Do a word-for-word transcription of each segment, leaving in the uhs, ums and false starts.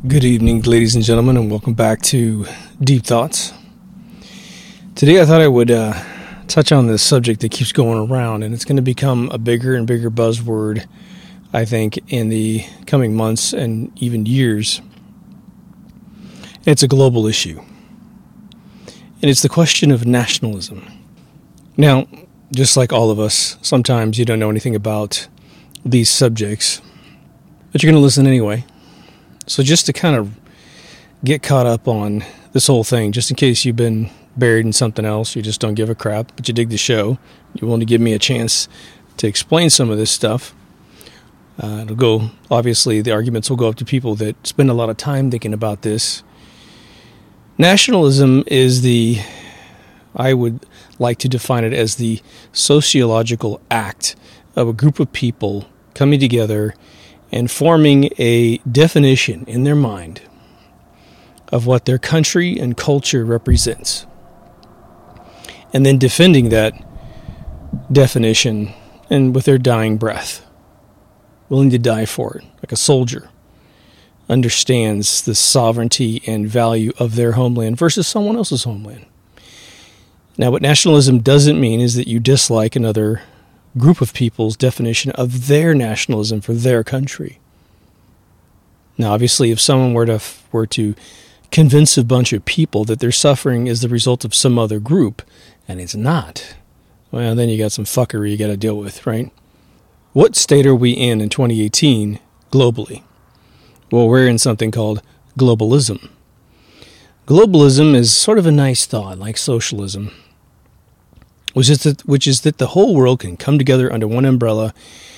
Good evening, ladies and gentlemen, and welcome back to Deep Thoughts. Today I thought I would uh, touch on this subject that keeps going around, and it's going to become a bigger and bigger buzzword, I think, in the coming months and even years. It's a global issue, and it's the question of nationalism. Now, just like all of us, sometimes you don't know anything about these subjects, but you're going to listen anyway. So just to kind of get caught up on this whole thing, just in case you've been buried in something else, you just don't give a crap, but you dig the show, you want to give me a chance to explain some of this stuff. Uh, it'll go, obviously, the arguments will go up to people that spend a lot of time thinking about this. Nationalism is the, I would like to define it as the sociological act of a group of people coming together and forming a definition in their mind of what their country and culture represents, and then defending that definition and with their dying breath, willing to die for it, like a soldier understands the sovereignty and value of their homeland versus someone else's homeland. Now, what nationalism doesn't mean is that you dislike another group of people's definition of their nationalism for their country. Now, obviously, if someone were to were to convince a bunch of people that their suffering is the result of some other group, and it's not, well, then you got some fuckery you got to deal with, right? What state are we in in twenty eighteen globally? Well, we're in something called globalism. Globalism is sort of a nice thought, like socialism, which is that, which is that the whole world can come together under one umbrella,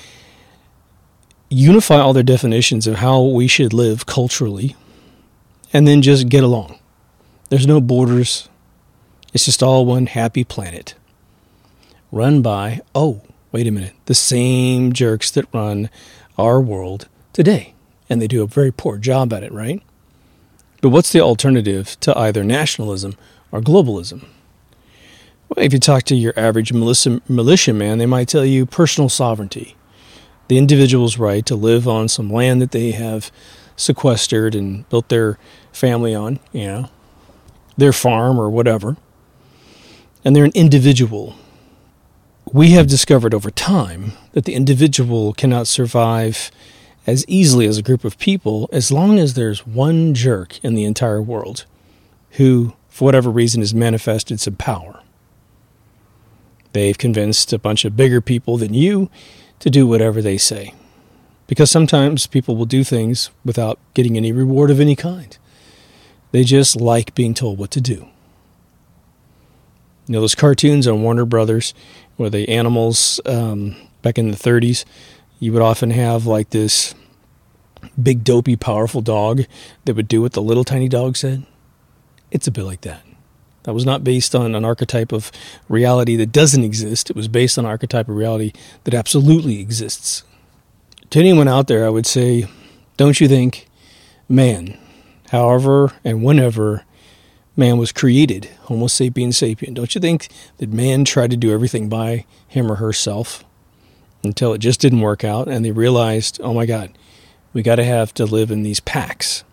unify all their definitions of how we should live culturally, and then just get along. There's no borders. It's just all one happy planet. Run by, oh, wait a minute, the same jerks that run our world today. And they do a very poor job at it, right? But what's the alternative to either nationalism or globalism? Well, if you talk to your average militia, militia man, they might tell you personal sovereignty, the individual's right to live on some land that they have sequestered and built their family on, you know, their farm or whatever. And they're an individual. We have discovered over time that the individual cannot survive as easily as a group of people as long as there's one jerk in the entire world who, for whatever reason, has manifested some power. They've convinced a bunch of bigger people than you to do whatever they say. Because sometimes people will do things without getting any reward of any kind. They just like being told what to do. You know, those cartoons on Warner Brothers where the animals, um, back in the thirties, you would often have like this big, dopey, powerful dog that would do what the little tiny dog said. It's a bit like that. That was not based on an archetype of reality that doesn't exist. It was based on an archetype of reality that absolutely exists. To anyone out there, I would say, don't you think man, however and whenever man was created, Homo sapiens sapien, don't you think that man tried to do everything by him or herself until it just didn't work out, and they realized, oh my God, we got to have to live in these packs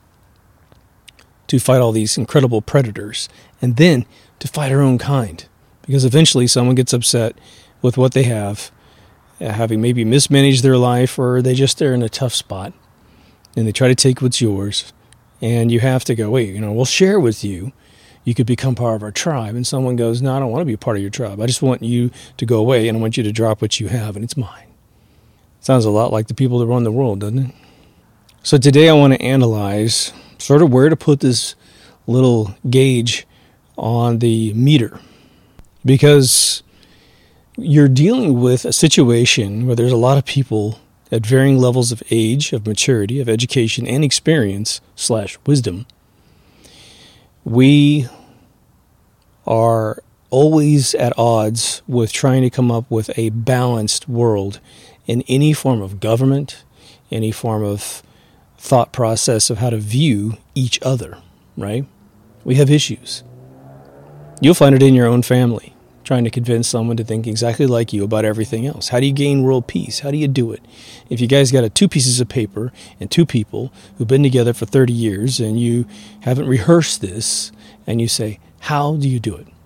to fight all these incredible predators, and then to fight our own kind. Because eventually someone gets upset with what they have, uh, having maybe mismanaged their life, or they just they're in a tough spot, and they try to take what's yours, and you have to go, wait, you know, we'll share with you. You could become part of our tribe. And someone goes, no, I don't want to be a part of your tribe. I just want you to go away, and I want you to drop what you have, and it's mine. Sounds a lot like the people that run the world, doesn't it? So today I want to analyze sort of where to put this little gauge on the meter, because you're dealing with a situation where there's a lot of people at varying levels of age, of maturity, of education, and experience slash wisdom. We are always at odds with trying to come up with a balanced world in any form of government, any form of thought process of how to view each other, right? We have issues. You'll find it in your own family. trying to convince someone to think exactly like you about everything else. How do you gain world peace? How do you do it? If you guys got a two pieces of paper and two people who've been together for thirty years and you haven't rehearsed this and you say, how do you do it?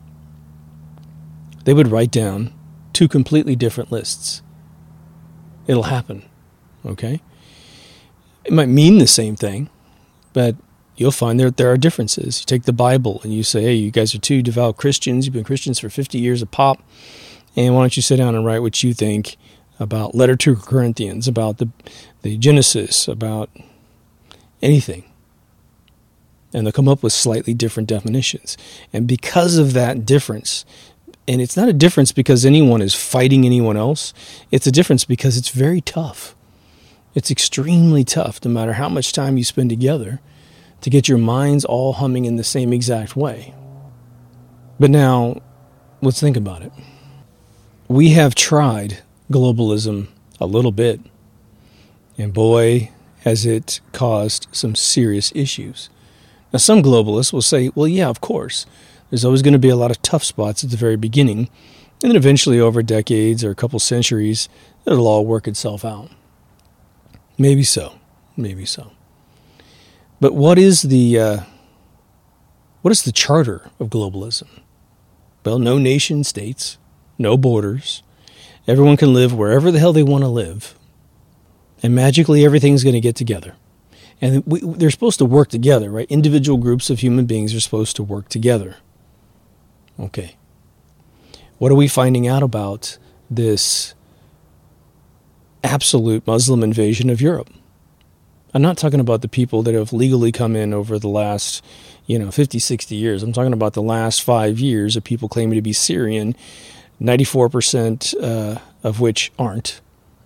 They would write down two completely different lists. It'll happen, okay? It might mean the same thing, but you'll find that there are differences. You take the Bible and you say, hey, you guys are two devout Christians. You've been Christians for fifty years a pop. And why don't you sit down and write what you think about letter to Corinthians, about the, the Genesis, about anything. And they'll come up with slightly different definitions. And because of that difference, and it's not a difference because anyone is fighting anyone else. It's a difference because it's very tough. It's extremely tough, no matter how much time you spend together, to get your minds all humming in the same exact way. But now, let's think about it. We have tried globalism a little bit, and boy, has it caused some serious issues. Now, some globalists will say, well, yeah, of course. There's always going to be a lot of tough spots at the very beginning, and then eventually over decades or a couple centuries, it'll all work itself out. Maybe so. Maybe so. But what is the uh, what is the charter of globalism? Well, no nation states, no borders. Everyone can live wherever the hell they want to live. And magically everything's going to get together. And we, they're supposed to work together, right? Individual groups of human beings are supposed to work together. Okay. What are we finding out about this absolute Muslim invasion of Europe? I'm not talking about the people that have legally come in over the last, you know, fifty, sixty years. I'm talking about the last five years of people claiming to be Syrian, ninety-four percent uh, of which aren't.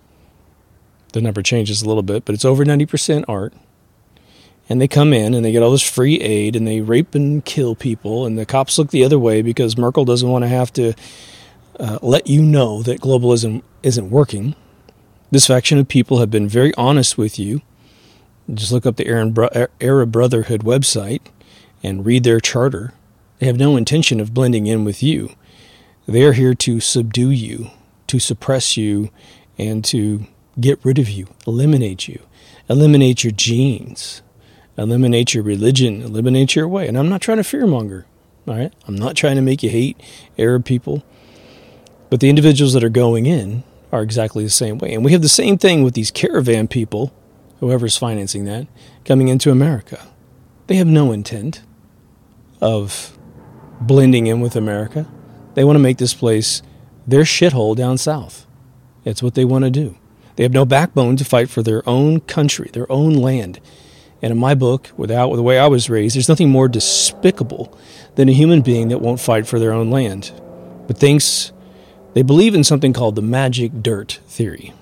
The number changes a little bit, but it's over ninety percent aren't. And they come in and they get all this free aid and they rape and kill people, and the cops look the other way because Merkel doesn't want to have to uh, let you know that globalism isn't working. This faction of people have been very honest with you. Just look up the Arab Brotherhood website and read their charter. They have no intention of blending in with you. They are here to subdue you, to suppress you, and to get rid of you, eliminate you, eliminate your genes, eliminate your religion, eliminate your way. And I'm not trying to fearmonger, all right? I'm not trying to make you hate Arab people. But the individuals that are going in are exactly the same way. And we have the same thing with these caravan people, whoever's financing that, coming into America. They have no intent of blending in with America. They want to make this place their shithole down south. It's what they want to do. They have no backbone to fight for their own country, their own land. And in my book, without the way I was raised, there's nothing more despicable than a human being that won't fight for their own land, but thinks they believe in something called the magic dirt theory.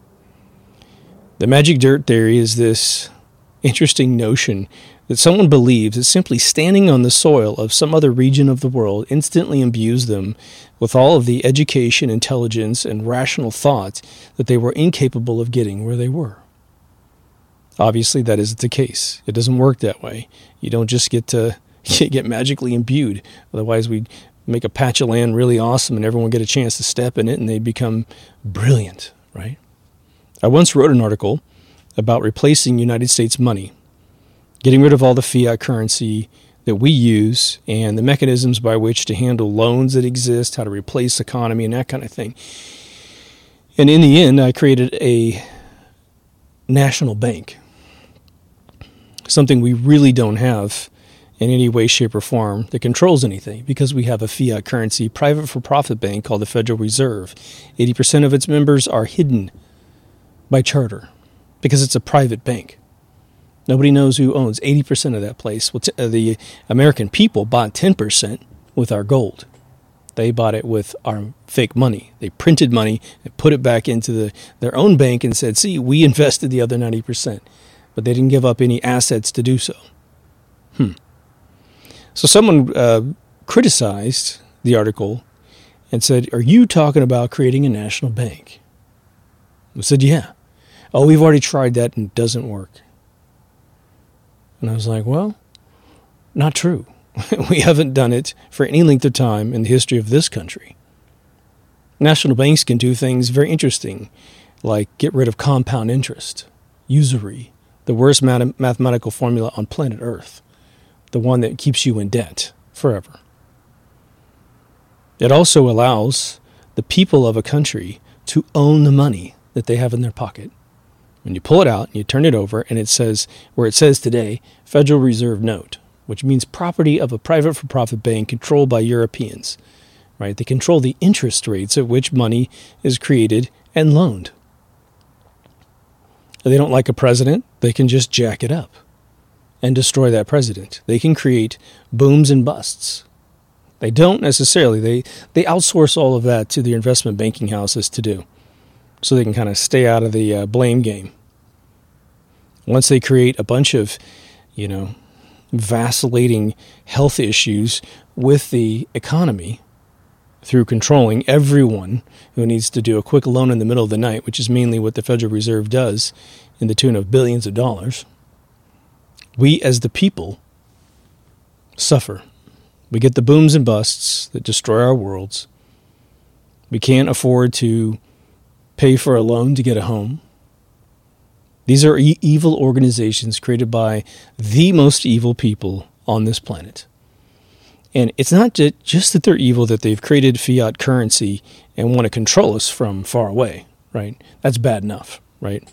The magic dirt theory is this interesting notion that someone believes that simply standing on the soil of some other region of the world instantly imbues them with all of the education, intelligence, and rational thoughts that they were incapable of getting where they were. Obviously, that isn't the case. It doesn't work that way. You don't just get to get magically imbued. Otherwise, we'd make a patch of land really awesome and everyone get a chance to step in it and they'd become brilliant, right? I once wrote an article about replacing United States money, getting rid of all the fiat currency that we use and the mechanisms by which to handle loans that exist, how to replace economy and that kind of thing. And in the end, I created a national bank, something we really don't have in any way, shape, or form that controls anything because we have a fiat currency private for-profit bank called the Federal Reserve. eighty percent of its members are hidden by charter because it's a private bank. Nobody knows who owns eighty percent of that place. Well, t- uh, the American people bought ten percent with our gold. They bought it with our fake money. They printed money and put it back into the, their own bank and said, see, we invested the other ninety percent. But they didn't give up any assets to do so. Hmm. So someone uh, criticized the article and said, are you talking about creating a national bank? I said, yeah. Oh, we've already tried that and it doesn't work. And I was like, well, not true. We haven't done it for any length of time in the history of this country. National banks can do things very interesting, like get rid of compound interest, usury, the worst math- mathematical formula on planet Earth, the one that keeps you in debt forever. It also allows the people of a country to own the money that they have in their pocket. When you pull it out and you turn it over and it says, where it says today, Federal Reserve Note, which means property of a private for-profit bank controlled by Europeans, right? They control the interest rates at which money is created and loaned. If they don't like a president, they can just jack it up and destroy that president. They can create booms and busts. They don't necessarily. They, they outsource all of that to the investment banking houses to do, so they can kind of stay out of the uh, blame game. Once they create a bunch of, you know, vacillating health issues with the economy through controlling everyone who needs to do a quick loan in the middle of the night, which is mainly what the Federal Reserve does in the tune of billions of dollars, we as the people suffer. We get the booms and busts that destroy our worlds. We can't afford to pay for a loan to get a home. These are e- evil organizations created by the most evil people on this planet. And it's not just that they're evil, that they've created fiat currency and want to control us from far away, right? That's bad enough, right?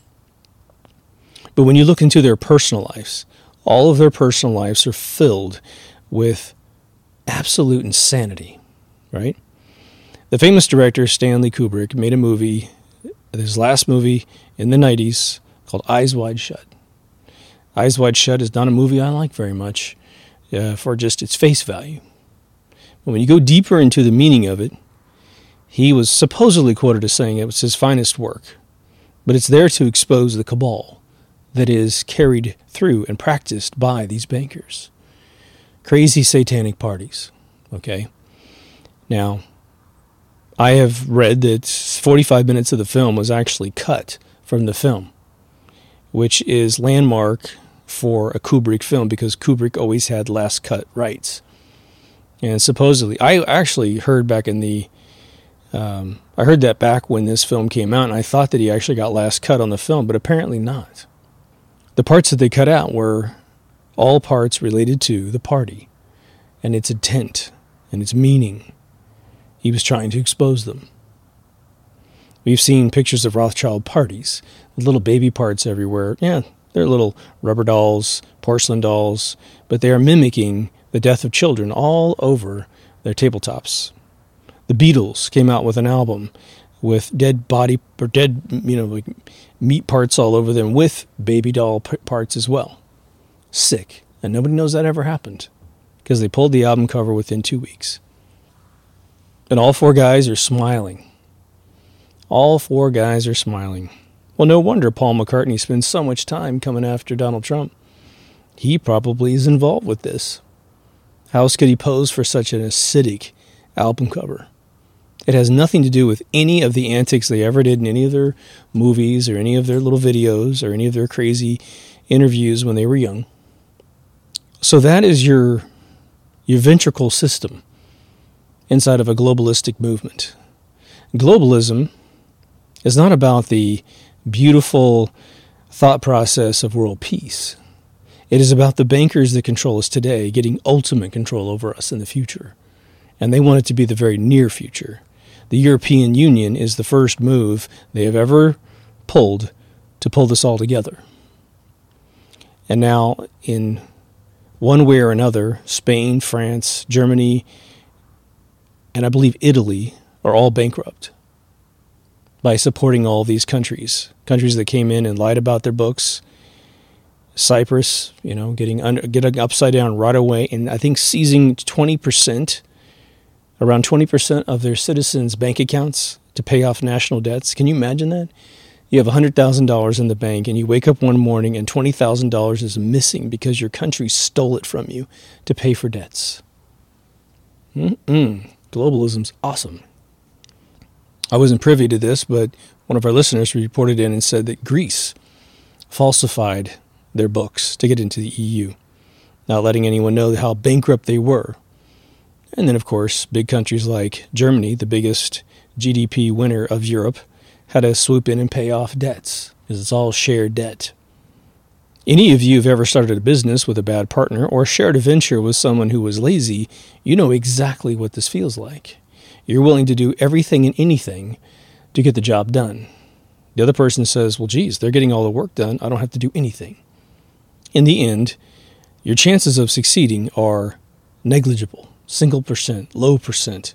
But when you look into their personal lives, all of their personal lives are filled with absolute insanity, right? The famous director Stanley Kubrick made a movie, his last movie in the nineties, called Eyes Wide Shut. Eyes Wide Shut is not a movie I like very much uh, for just its face value. But when you go deeper into the meaning of it, he was supposedly quoted as saying it was his finest work. But it's there to expose the cabal that is carried through and practiced by these bankers. Crazy satanic parties, okay? Now, I have read that forty-five minutes of the film was actually cut from the film, which is landmark for a Kubrick film because Kubrick always had last cut rights. And supposedly, I actually heard back in the, um, I heard that back when this film came out, and I thought that he actually got last cut on the film, but apparently not. The parts that they cut out were all parts related to the party and its intent and its meaning. He was trying to expose them. We've seen pictures of Rothschild parties, little baby parts everywhere. Yeah, they're little rubber dolls, porcelain dolls, but they are mimicking the death of children all over their tabletops. The Beatles came out with an album with dead body or dead, you know, like meat parts all over them with baby doll p- parts as well. Sick. And nobody knows that ever happened because they pulled the album cover within two weeks. And all four guys are smiling. All four guys are smiling. Well, no wonder Paul McCartney spends so much time coming after Donald Trump. He probably is involved with this. How else could he pose for such an acidic album cover? It has nothing to do with any of the antics they ever did in any of their movies or any of their little videos or any of their crazy interviews when they were young. So that is your, your ventricle system inside of a globalistic movement. Globalism is not about the beautiful thought process of world peace. It is about the bankers that control us today getting ultimate control over us in the future. And they want it to be the very near future. The European Union is the first move they have ever pulled to pull this all together. And now, in one way or another, Spain, France, Germany, and I believe Italy are all bankrupt by supporting all these countries. Countries that came in and lied about their books. Cyprus, you know, getting under, getting upside down right away, and I think seizing twenty percent, around twenty percent of their citizens' bank accounts to pay off national debts. Can you imagine that? You have one hundred thousand dollars in the bank, and you wake up one morning and twenty thousand dollars is missing because your country stole it from you to pay for debts. Mm-mm. Globalism's awesome. I wasn't privy to this, but one of our listeners reported in and said that Greece falsified their books to get into the E U. not letting anyone know how bankrupt they were. And then, of course, big countries like Germany, the biggest G D P winner of Europe, had to swoop in and pay off debts, because it's all shared debt. Any of you who've ever started a business with a bad partner or shared a venture with someone who was lazy, you know exactly what this feels like. You're willing to do everything and anything to get the job done. The other person says, well, geez, they're getting all the work done. I don't have to do anything. In the end, your chances of succeeding are negligible, single percent, low percent,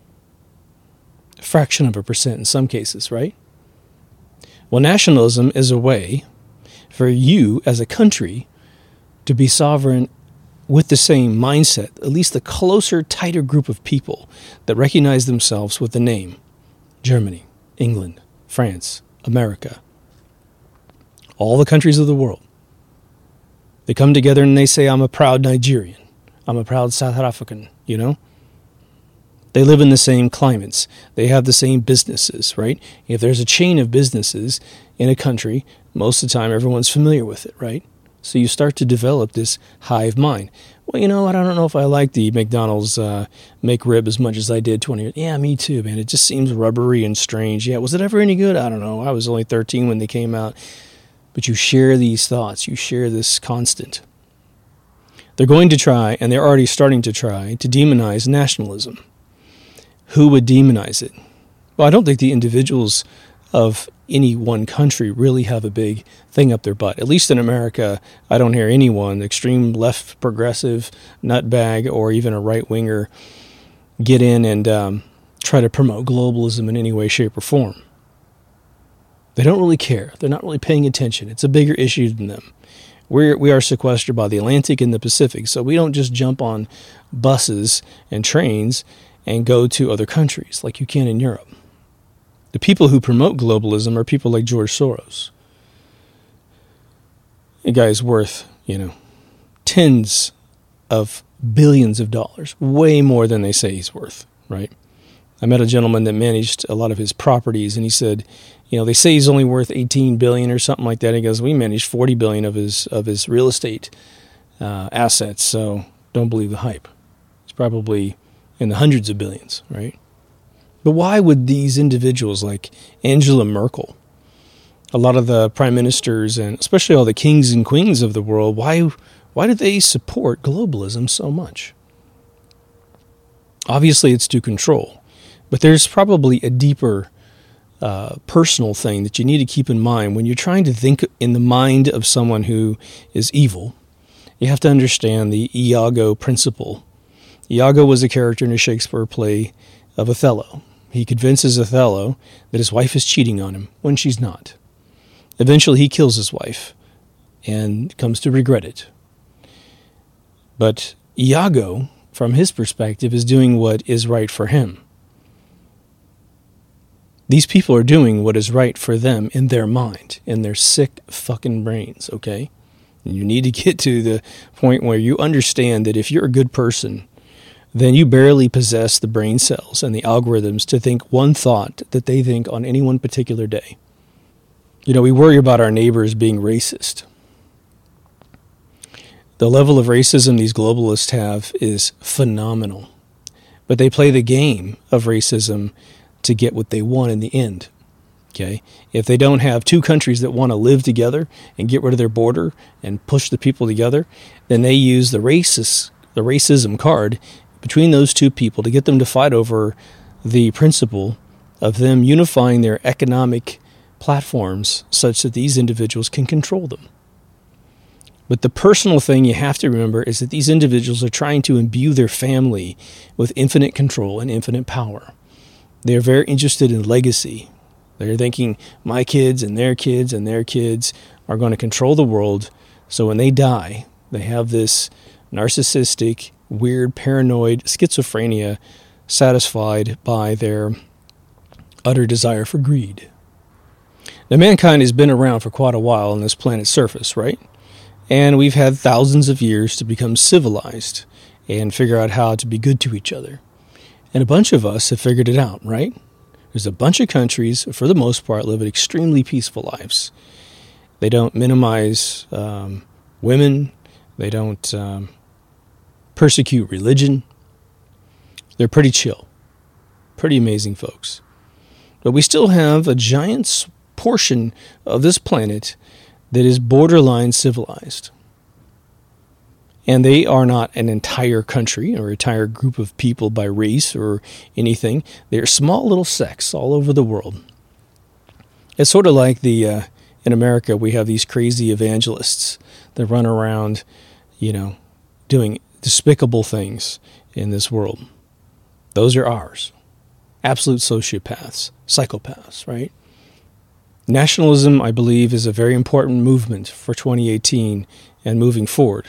a fraction of a percent in some cases, right? Well, nationalism is a way for you as a country to be sovereign with the same mindset, at least the closer, tighter group of people that recognize themselves with the name Germany, England, France, America, all the countries of the world. They come together and they say, I'm a proud Nigerian. I'm a proud South African, you know? They live in the same climates. They have the same businesses, right? If there's a chain of businesses in a country, most of the time everyone's familiar with it, right? So you start to develop this hive mind. Well, you know what? I don't know if I like the McDonald's uh, McRib as much as I did twenty years. Yeah, me too, man. It just seems rubbery and strange. Yeah, was it ever any good? I don't know. I was only thirteen when they came out. But you share these thoughts. You share this constant. They're going to try, and they're already starting to try, to demonize nationalism. Who would demonize it? Well, I don't think the individuals of any one country really have a big thing up their butt. At least in America, I don't hear anyone, extreme left progressive, nutbag, or even a right-winger, get in and um, try to promote globalism in any way, shape, or form. They don't really care. They're not really paying attention. It's a bigger issue than them. We're, we are sequestered by the Atlantic and the Pacific, so we don't just jump on buses and trains and go to other countries like you can in Europe. The people who promote globalism are people like George Soros. A guy's worth, you know, tens of billions of dollars, way more than they say he's worth, right? I met a gentleman that managed a lot of his properties, and he said, you know, they say he's only worth eighteen billion dollars or something like that. He goes, we managed forty billion dollars of his of his real estate uh, assets, so don't believe the hype. It's probably in the hundreds of billions, right? But why would these individuals like Angela Merkel, a lot of the prime ministers, and especially all the kings and queens of the world, why why do they support globalism so much? Obviously, it's to control. But there's probably a deeper uh, personal thing that you need to keep in mind when you're trying to think in the mind of someone who is evil. You have to understand the Iago principle. Iago was a character in a Shakespeare play of Othello. He convinces Othello that his wife is cheating on him when she's not. Eventually, he kills his wife and comes to regret it. But Iago, from his perspective, is doing what is right for him. These people are doing what is right for them in their mind, in their sick fucking brains, okay? And you need to get to the point where you understand that if you're a good person, then you barely possess the brain cells and the algorithms to think one thought that they think on any one particular day. You know, we worry about our neighbors being racist. The level of racism these globalists have is phenomenal. But they play the game of racism to get what they want in the end. Okay? If they don't have two countries that want to live together and get rid of their border and push the people together, then they use the racist, the racism card between those two people to get them to fight over the principle of them unifying their economic platforms such that these individuals can control them. But the personal thing you have to remember is that these individuals are trying to imbue their family with infinite control and infinite power. They are very interested in legacy. They're thinking my kids and their kids and their kids are going to control the world, so when they die, they have this narcissistic, weird, paranoid schizophrenia satisfied by their utter desire for greed. Now, mankind has been around for quite a while on this planet's surface, right? And we've had thousands of years to become civilized and figure out how to be good to each other. And a bunch of us have figured it out, right? There's a bunch of countries, for the most part, live extremely peaceful lives. They don't minimize um, women. They don't um, persecute religion. They're pretty chill. Pretty amazing folks. But we still have a giant portion of this planet that is borderline civilized. And they are not an entire country or entire group of people by race or anything. They're small little sects all over the world. It's sort of like the uh, in America, we have these crazy evangelists that run around, you know, doing despicable things in this world. Those are ours. Absolute sociopaths, psychopaths, right? Nationalism, I believe, is a very important movement for twenty eighteen and moving forward.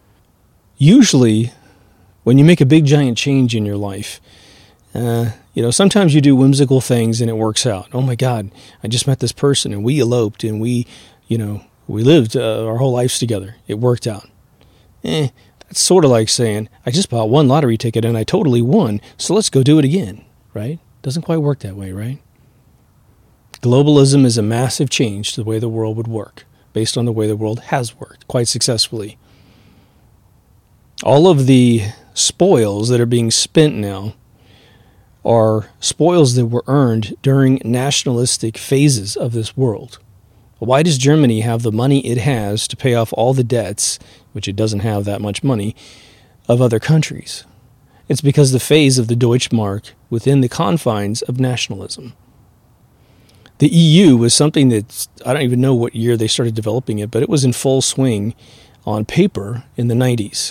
Usually, when you make a big, giant change in your life, uh, you know, sometimes you do whimsical things and it works out. Oh my God, I just met this person and we eloped and we, you know, we lived uh, our whole lives together. It worked out. Eh, that's sort of like saying, I just bought one lottery ticket and I totally won, so let's go do it again, right? Doesn't quite work that way, right? Globalism is a massive change to the way the world would work, based on the way the world has worked quite successfully. All of the spoils that are being spent now are spoils that were earned during nationalistic phases of this world. Why does Germany have the money it has to pay off all the debts, which it doesn't have that much money, of other countries? It's because the phase of the Deutschmark within the confines of nationalism. The E U was something that, I don't even know what year they started developing it, but it was in full swing on paper in the nineties.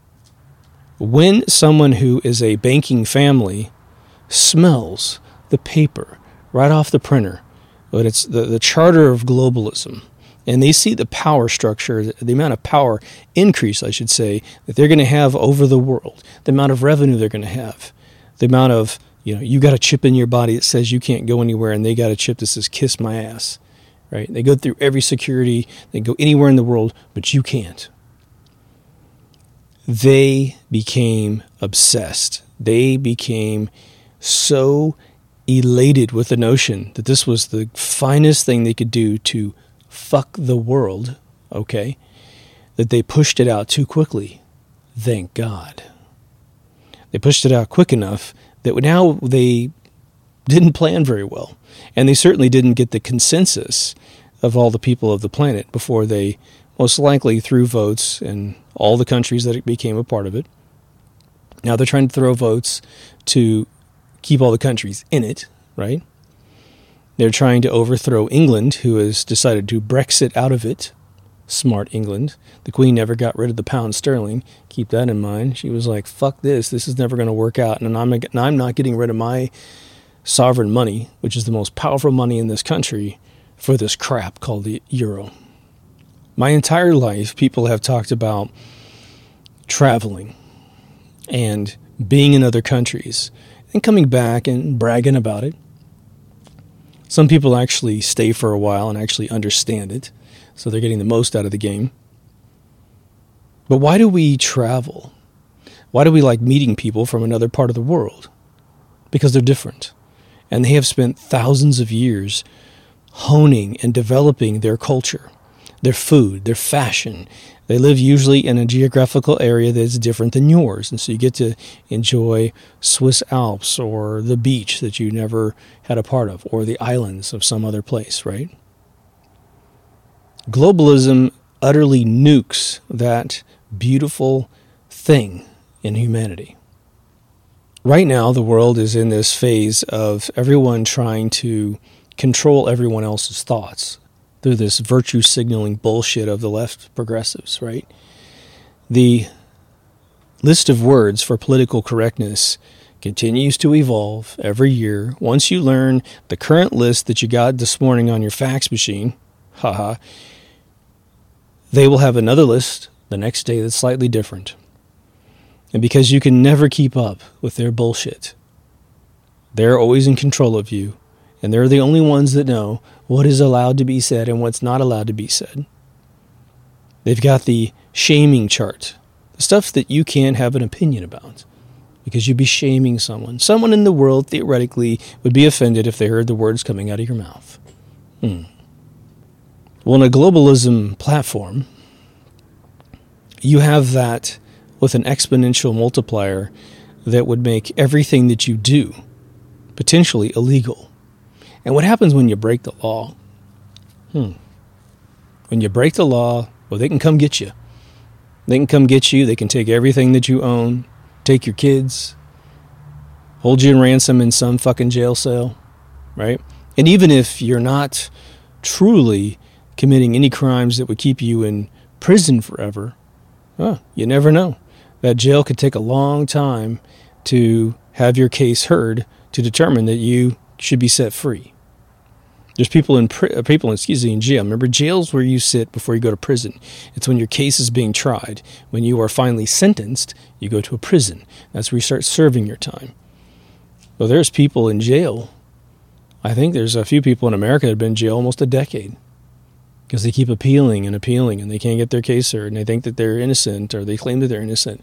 When someone who is a banking family smells the paper right off the printer, but it's the, the charter of globalism, and they see the power structure, the, the amount of power increase, I should say, that they're going to have over the world, the amount of revenue they're going to have, the amount of, you know, you got a chip in your body that says you can't go anywhere, and they got a chip that says kiss my ass, right? They go through every security, they go anywhere in the world, but you can't. They became obsessed. They became so elated with the notion that this was the finest thing they could do to fuck the world, okay, that they pushed it out too quickly. Thank God. They pushed it out quick enough that now they didn't plan very well. And they certainly didn't get the consensus of all the people of the planet before they most likely threw votes in all the countries that became a part of it. Now they're trying to throw votes to keep all the countries in it, right? They're trying to overthrow England, who has decided to Brexit out of it. Smart England. The Queen never got rid of the pound sterling. Keep that in mind. She was like, fuck this. This is never going to work out. And I'm, I'm not getting rid of my sovereign money, which is the most powerful money in this country, for this crap called the euro. My entire life, people have talked about traveling and being in other countries and coming back and bragging about it. Some people actually stay for a while and actually understand it, so they're getting the most out of the game. But why do we travel? Why do we like meeting people from another part of the world? Because they're different. And they have spent thousands of years honing and developing their culture, their food, their fashion. They live usually in a geographical area that's different than yours. And so you get to enjoy Swiss Alps or the beach that you never had a part of, or the islands of some other place, right? Globalism utterly nukes that beautiful thing in humanity. Right now, the world is in this phase of everyone trying to control everyone else's thoughts through this virtue signaling bullshit of the left progressives, right? The list of words for political correctness continues to evolve every year. Once you learn the current list that you got this morning on your fax machine, haha, they will have another list the next day that's slightly different. And because you can never keep up with their bullshit, they're always in control of you, and they're the only ones that know what is allowed to be said and what's not allowed to be said. They've got the shaming chart, the stuff that you can't have an opinion about, because you'd be shaming someone. Someone in the world, theoretically, would be offended if they heard the words coming out of your mouth. Hmm. Well, in a globalism platform, you have that with an exponential multiplier that would make everything that you do potentially illegal. And what happens when you break the law? Hmm. When you break the law, well, they can come get you. They can come get you. They can take everything that you own, take your kids, hold you in ransom in some fucking jail cell, right? And even if you're not truly committing any crimes that would keep you in prison forever, oh, you never know. That jail could take a long time to have your case heard to determine that you should be set free. There's people in pri- people, excuse me, in jail. Remember, jail's where you sit before you go to prison. It's when your case is being tried. When you are finally sentenced, you go to a prison. That's where you start serving your time. Well, there's people in jail. I think there's a few people in America that have been in jail almost a decade because they keep appealing and appealing and they can't get their case heard and they think that they're innocent or they claim that they're innocent.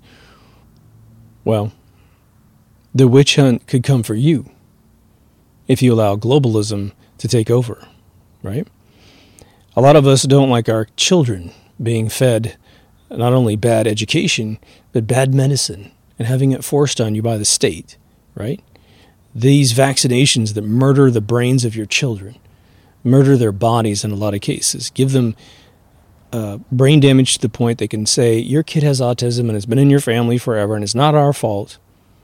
Well, the witch hunt could come for you if you allow globalism to take over, right? A lot of us don't like our children being fed not only bad education, but bad medicine and having it forced on you by the state, right? These vaccinations that murder the brains of your children, murder their bodies in a lot of cases, give them uh, brain damage to the point they can say, your kid has autism and it's been in your family forever and it's not our fault.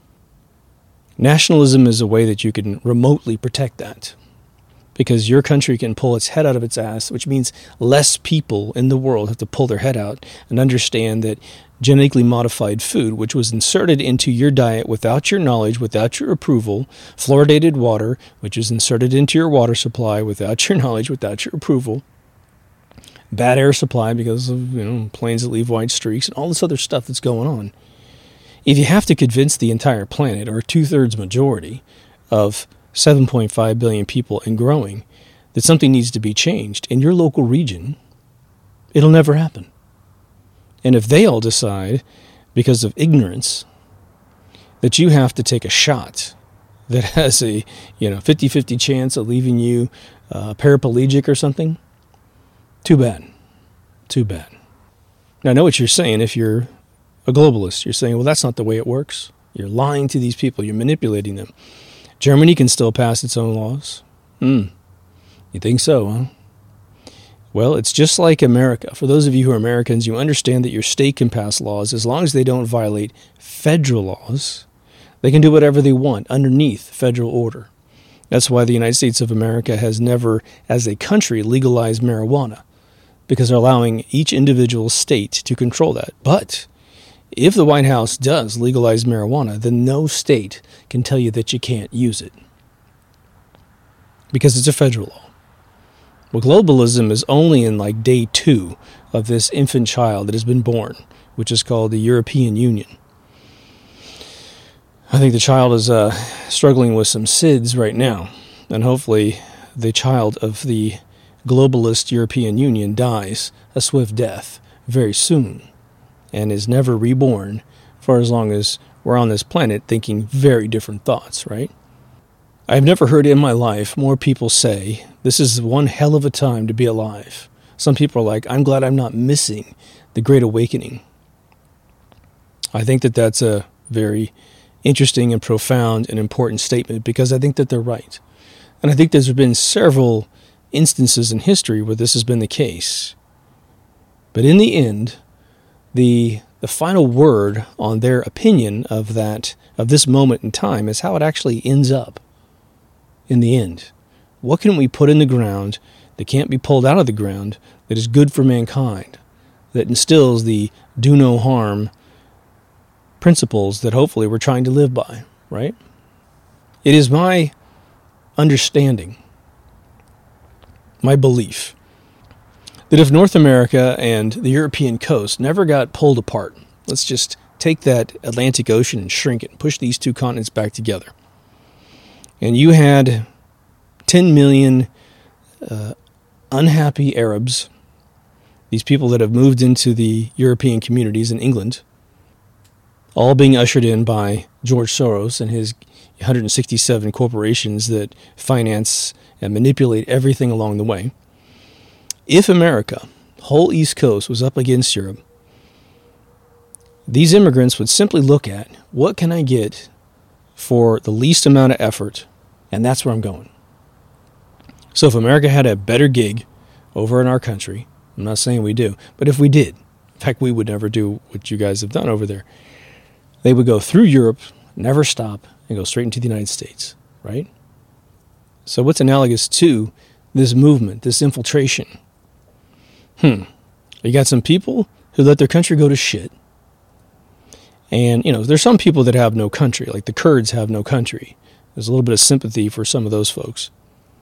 Nationalism is a way that you can remotely protect that because your country can pull its head out of its ass, which means less people in the world have to pull their head out and understand that genetically modified food, which was inserted into your diet without your knowledge, without your approval, fluoridated water, which is inserted into your water supply without your knowledge, without your approval, bad air supply because of, you know, planes that leave white streaks and all this other stuff that's going on. If you have to convince the entire planet, or a two-thirds majority of seven point five billion people and growing, that something needs to be changed in your local region, it'll never happen. And if they all decide, because of ignorance, that you have to take a shot that has a you know fifty-fifty chance of leaving you uh, paraplegic or something, too bad. Too bad. Now, I know what you're saying if you're a globalist. You're saying, well, that's not the way it works. You're lying to these people. You're manipulating them. Germany can still pass its own laws. Hmm. You think so, huh? Well, it's just like America. For those of you who are Americans, you understand that your state can pass laws as long as they don't violate federal laws. They can do whatever they want underneath federal order. That's why the United States of America has never, as a country, legalized marijuana, because they're allowing each individual state to control that. But if the White House does legalize marijuana, then no state can tell you that you can't use it because it's a federal law. Well, globalism is only in like day two of this infant child that has been born, which is called the European Union. I think the child is uh, struggling with some S I D S right now, and hopefully the child of the globalist European Union dies a swift death very soon and is never reborn for as long as we're on this planet thinking very different thoughts, right? I've never heard in my life more people say, this is one hell of a time to be alive. Some people are like, I'm glad I'm not missing the Great Awakening. I think that that's a very interesting and profound and important statement because I think that they're right. And I think there's been several instances in history where this has been the case. But in the end, the the final word on their opinion of that of this moment in time is how it actually ends up in the end. What can we put in the ground that can't be pulled out of the ground that is good for mankind, that instills the do no harm principles that hopefully we're trying to live by, right? It is my understanding, my belief, that if North America and the European coast never got pulled apart, let's just take that Atlantic Ocean and shrink it and push these two continents back together, and you had ten million uh, unhappy Arabs, these people that have moved into the European communities in England, all being ushered in by George Soros and his one hundred sixty-seven corporations that finance and manipulate everything along the way. If America, whole East Coast, was up against Europe, these immigrants would simply look at, what can I get for the least amount of effort, and that's where I'm going. So if America had a better gig over in our country, I'm not saying we do, but if we did, in fact, we would never do what you guys have done over there. They would go through Europe, never stop, and go straight into the United States, right? So what's analogous to this movement, this infiltration? Hmm. You got some people who let their country go to shit. And, you know, there's some people that have no country, like the Kurds have no country. There's a little bit of sympathy for some of those folks.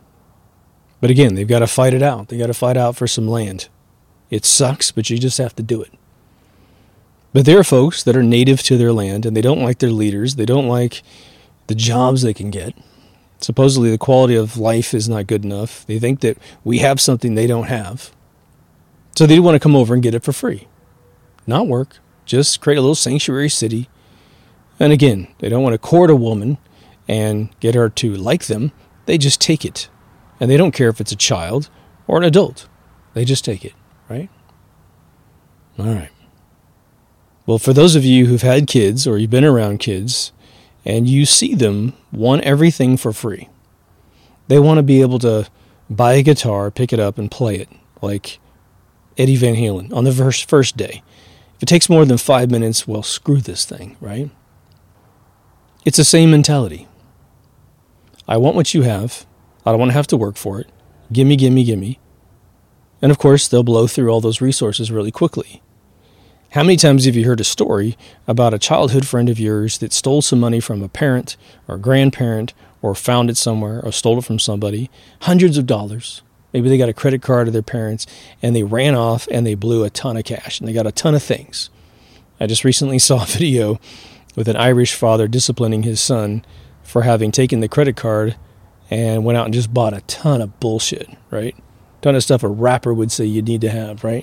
But again, they've got to fight it out. They got to fight out for some land. It sucks, but you just have to do it. But there are folks that are native to their land, and they don't like their leaders. They don't like the jobs they can get. Supposedly the quality of life is not good enough. They think that we have something they don't have. So they want to come over and get it for free. Not work. Just create a little sanctuary city. And again, they don't want to court a woman and get her to like them. They just take it. And they don't care if it's a child or an adult. They just take it, right? All right. Well, for those of you who've had kids or you've been around kids and you see them want everything for free, they want to be able to buy a guitar, pick it up, and play it like Eddie Van Halen on the first, first day. If it takes more than five minutes, well, screw this thing, right? It's the same mentality. I want what you have. I don't want to have to work for it. Gimme, gimme, gimme. And of course, they'll blow through all those resources really quickly. How many times have you heard a story about a childhood friend of yours that stole some money from a parent or a grandparent or found it somewhere or stole it from somebody? Hundreds of dollars. Maybe they got a credit card of their parents and they ran off and they blew a ton of cash and they got a ton of things. I just recently saw a video with an Irish father disciplining his son for having taken the credit card and went out and just bought a ton of bullshit, right? A ton of stuff a rapper would say you need to have, right?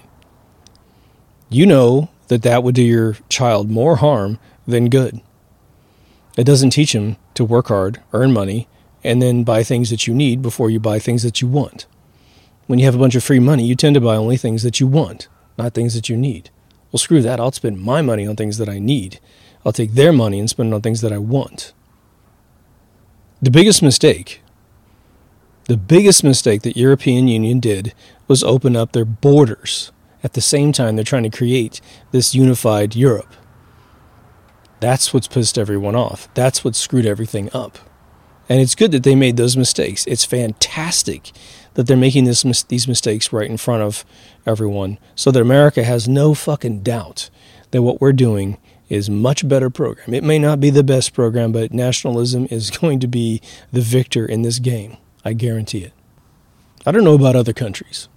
You know that that would do your child more harm than good. It doesn't teach him to work hard, earn money, and then buy things that you need before you buy things that you want. When you have a bunch of free money, you tend to buy only things that you want, not things that you need. Well, screw that. I'll spend my money on things that I need. I'll take their money and spend it on things that I want. The biggest mistake, the biggest mistake that European Union did was open up their borders. At the same time, they're trying to create this unified Europe. That's what's pissed everyone off. That's what screwed everything up. And it's good that they made those mistakes. It's fantastic that they're making this these mistakes right in front of everyone so that America has no fucking doubt that what we're doing is much better program. It may not be the best program, but nationalism is going to be the victor in this game. I guarantee it. I don't know about other countries.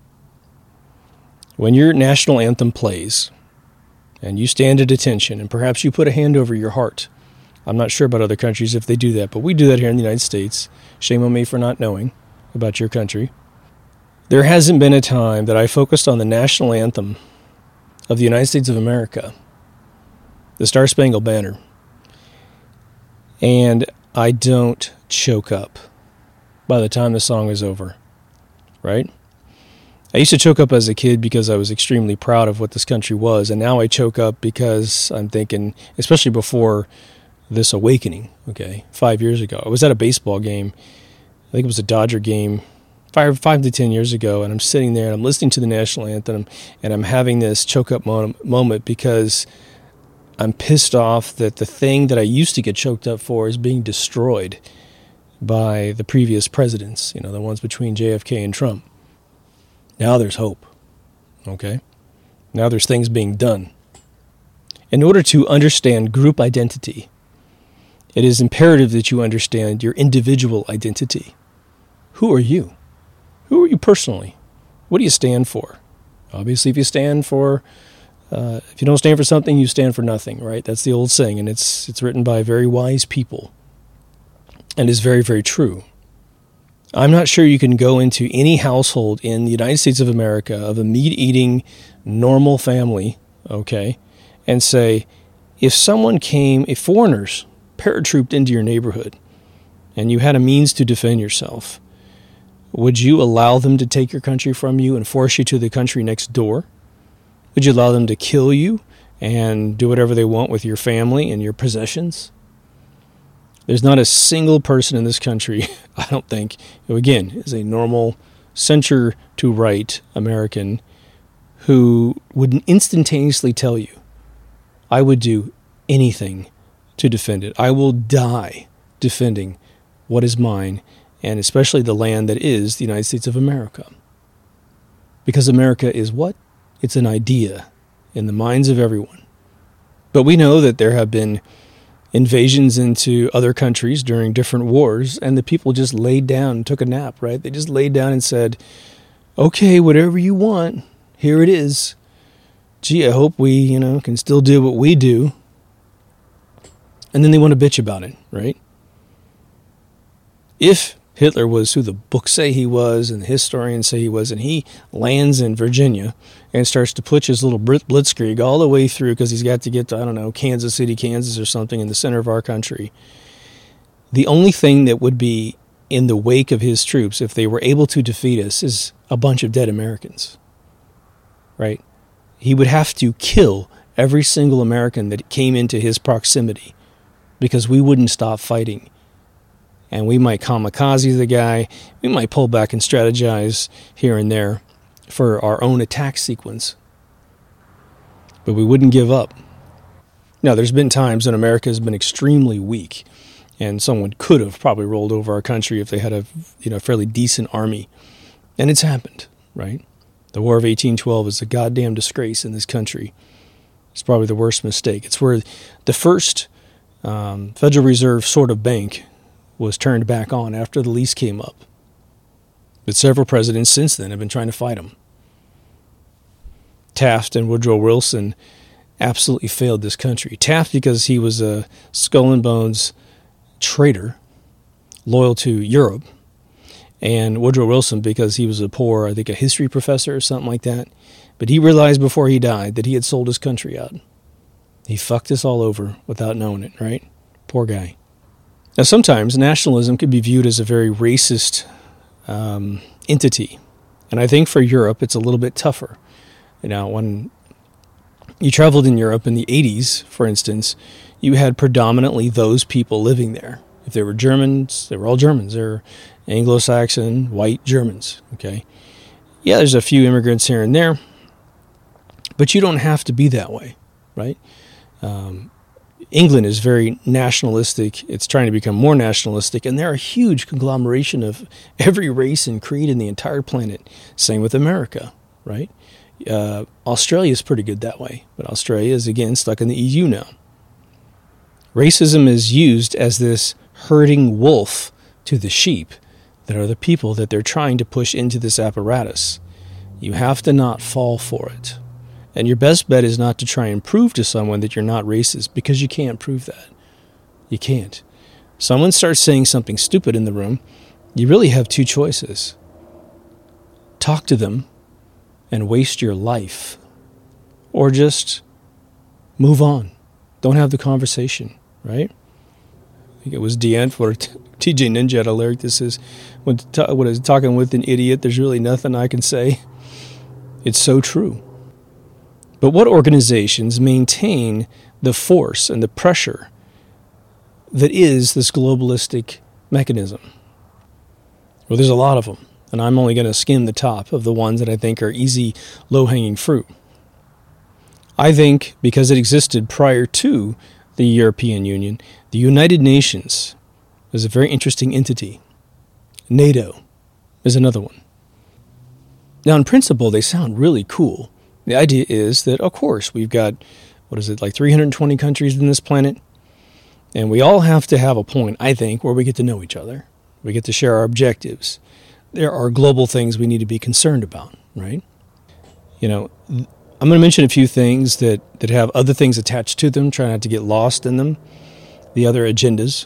When your national anthem plays and you stand at attention and perhaps you put a hand over your heart, I'm not sure about other countries if they do that, but we do that here in the United States. Shame on me for not knowing about your country. There hasn't been a time that I focused on the national anthem of the United States of America, the Star-Spangled Banner, and I don't choke up by the time the song is over, right? I used to choke up as a kid because I was extremely proud of what this country was, and now I choke up because I'm thinking, especially before this awakening, okay, five years ago. I was at a baseball game. I think it was a Dodger game five, five to ten years ago, and I'm sitting there and I'm listening to the national anthem, and I'm having this choke up moment because I'm pissed off that the thing that I used to get choked up for is being destroyed by the previous presidents, you know, the ones between J F K and Trump. Now there's hope, okay? Now there's things being done. In order to understand group identity, it is imperative that you understand your individual identity. Who are you? Who are you personally? What do you stand for? Obviously, if you stand for, uh, if you don't stand for something, you stand for nothing, right? That's the old saying, and it's it's written by very wise people, and is very, very true. I'm not sure you can go into any household in the United States of America of a meat-eating, normal family, okay, and say, if someone came, if foreigners paratrooped into your neighborhood and you had a means to defend yourself, would you allow them to take your country from you and force you to the country next door? Would you allow them to kill you and do whatever they want with your family and your possessions. There's not a single person in this country, I don't think, who again is a normal center to right American, who would instantaneously tell you, I would do anything to defend it. I will die defending what is mine, and especially the land that is the United States of America. Because America is what? It's an idea in the minds of everyone. But we know that there have been invasions into other countries during different wars, and the people just laid down and took a nap, right? They just laid down and said, okay, whatever you want, here it is. Gee, I hope we, you know, can still do what we do. And then they want to bitch about it, right? If Hitler was who the books say he was and the historians say he was, and he lands in Virginia and starts to push his little blitzkrieg all the way through because he's got to get to, I don't know, Kansas City, Kansas or something in the center of our country, the only thing that would be in the wake of his troops, if they were able to defeat us, is a bunch of dead Americans, right? He would have to kill every single American that came into his proximity because we wouldn't stop fighting. And we might kamikaze the guy. We might pull back and strategize here and there for our own attack sequence. But we wouldn't give up. Now, there's been times when America has been extremely weak, and someone could have probably rolled over our country if they had a you know fairly decent army. And it's happened, right? The War of eighteen twelve is a goddamn disgrace in this country. It's probably the worst mistake. It's where the first um, Federal Reserve sort of bank was turned back on after the lease came up. But several presidents since then have been trying to fight them. Taft and Woodrow Wilson absolutely failed this country. Taft because he was a skull and bones traitor, loyal to Europe, and Woodrow Wilson because he was a poor, I think a history professor or something like that. But he realized before he died that he had sold his country out. He fucked us all over without knowing it, right? Poor guy. Now, sometimes nationalism could be viewed as a very racist um, entity. And I think for Europe, it's a little bit tougher. You know, when you traveled in Europe in the eighties, for instance, you had predominantly those people living there. If they were Germans, they were all Germans. They're Anglo-Saxon, white Germans, okay? Yeah, there's a few immigrants here and there, but you don't have to be that way, right? Um England is very nationalistic. It's trying to become more nationalistic, and they're a huge conglomeration of every race and creed in the entire planet. Same with America, right? Uh, Australia is pretty good that way, but Australia is, again, stuck in the E U now. Racism is used as this herding wolf to the sheep that are the people that they're trying to push into this apparatus. You have to not fall for it. And your best bet is not to try and prove to someone that you're not racist, because you can't prove that. You can't. Someone starts saying something stupid in the room, you really have two choices. Talk to them and waste your life, or just move on. Don't have the conversation, right? I think it was Deanne or T J Ninja had a lyric that says, when, ta- when I was talking with an idiot, there's really nothing I can say. It's so true. But what organizations maintain the force and the pressure that is this globalistic mechanism? Well, there's a lot of them, and I'm only going to skim the top of the ones that I think are easy, low-hanging fruit. I think because it existed prior to the European Union, the United Nations is a very interesting entity. NATO is another one. Now, in principle, they sound really cool. The idea is that, of course, we've got, what is it, like three hundred twenty countries in this planet, and we all have to have a point, I think, where we get to know each other. We get to share our objectives. There are global things we need to be concerned about, right? You know, I'm going to mention a few things that, that have other things attached to them, try not to get lost in them, the other agendas.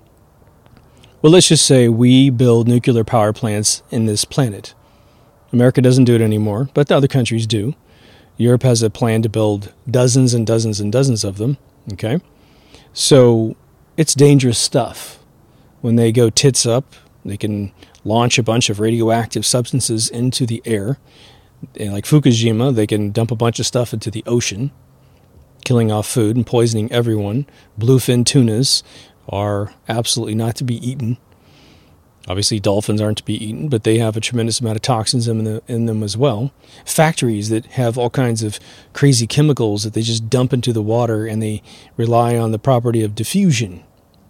Well, let's just say we build nuclear power plants in this planet. America doesn't do it anymore, but the other countries do. Europe has a plan to build dozens and dozens and dozens of them, okay? So it's dangerous stuff. When they go tits up, they can launch a bunch of radioactive substances into the air. And like Fukushima, they can dump a bunch of stuff into the ocean. killing off food and poisoning everyone. Bluefin tunas are absolutely not to be eaten. Obviously, dolphins aren't to be eaten, but they have a tremendous amount of toxins in, the, in them as well. Factories that have all kinds of crazy chemicals that they just dump into the water, and they rely on the property of diffusion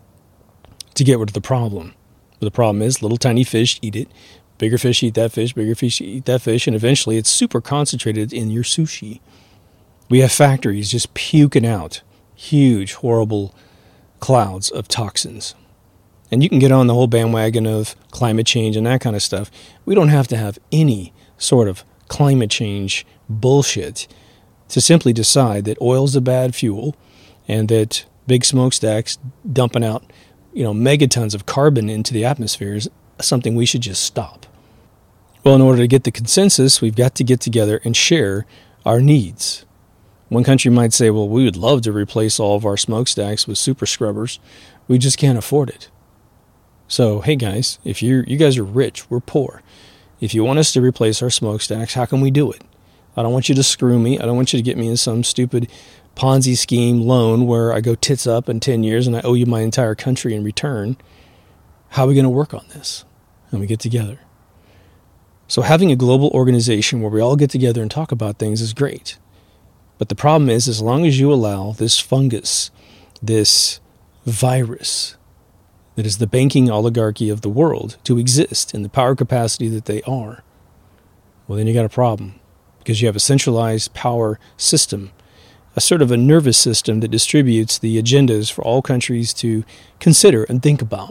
to get rid of the problem. But the problem is little tiny fish eat it. Bigger fish eat that fish, bigger fish eat that fish, and eventually it's super concentrated in your sushi. We have factories just puking out huge, horrible clouds of toxins. And you can get on the whole bandwagon of climate change and that kind of stuff. We don't have to have any sort of climate change bullshit to simply decide that oil's a bad fuel and that big smokestacks dumping out, you know, megatons of carbon into the atmosphere is something we should just stop. Well, in order to get the consensus, we've got to get together and share our needs. One country might say, well, we would love to replace all of our smokestacks with super scrubbers. We just can't afford it. So, hey guys, if you you guys are rich, we're poor. If you want us to replace our smokestacks, how can we do it? I don't want you to screw me. I don't want you to get me in some stupid Ponzi scheme loan where I go tits up in ten years and I owe you my entire country in return. How are we going to work on this? And we get together. So having a global organization where we all get together and talk about things is great. But the problem is, as long as you allow this fungus, this virus, that is the banking oligarchy of the world, to exist in the power capacity that they are, well, then you got a problem. Because you have a centralized power system, a sort of a nervous system that distributes the agendas for all countries to consider and think about.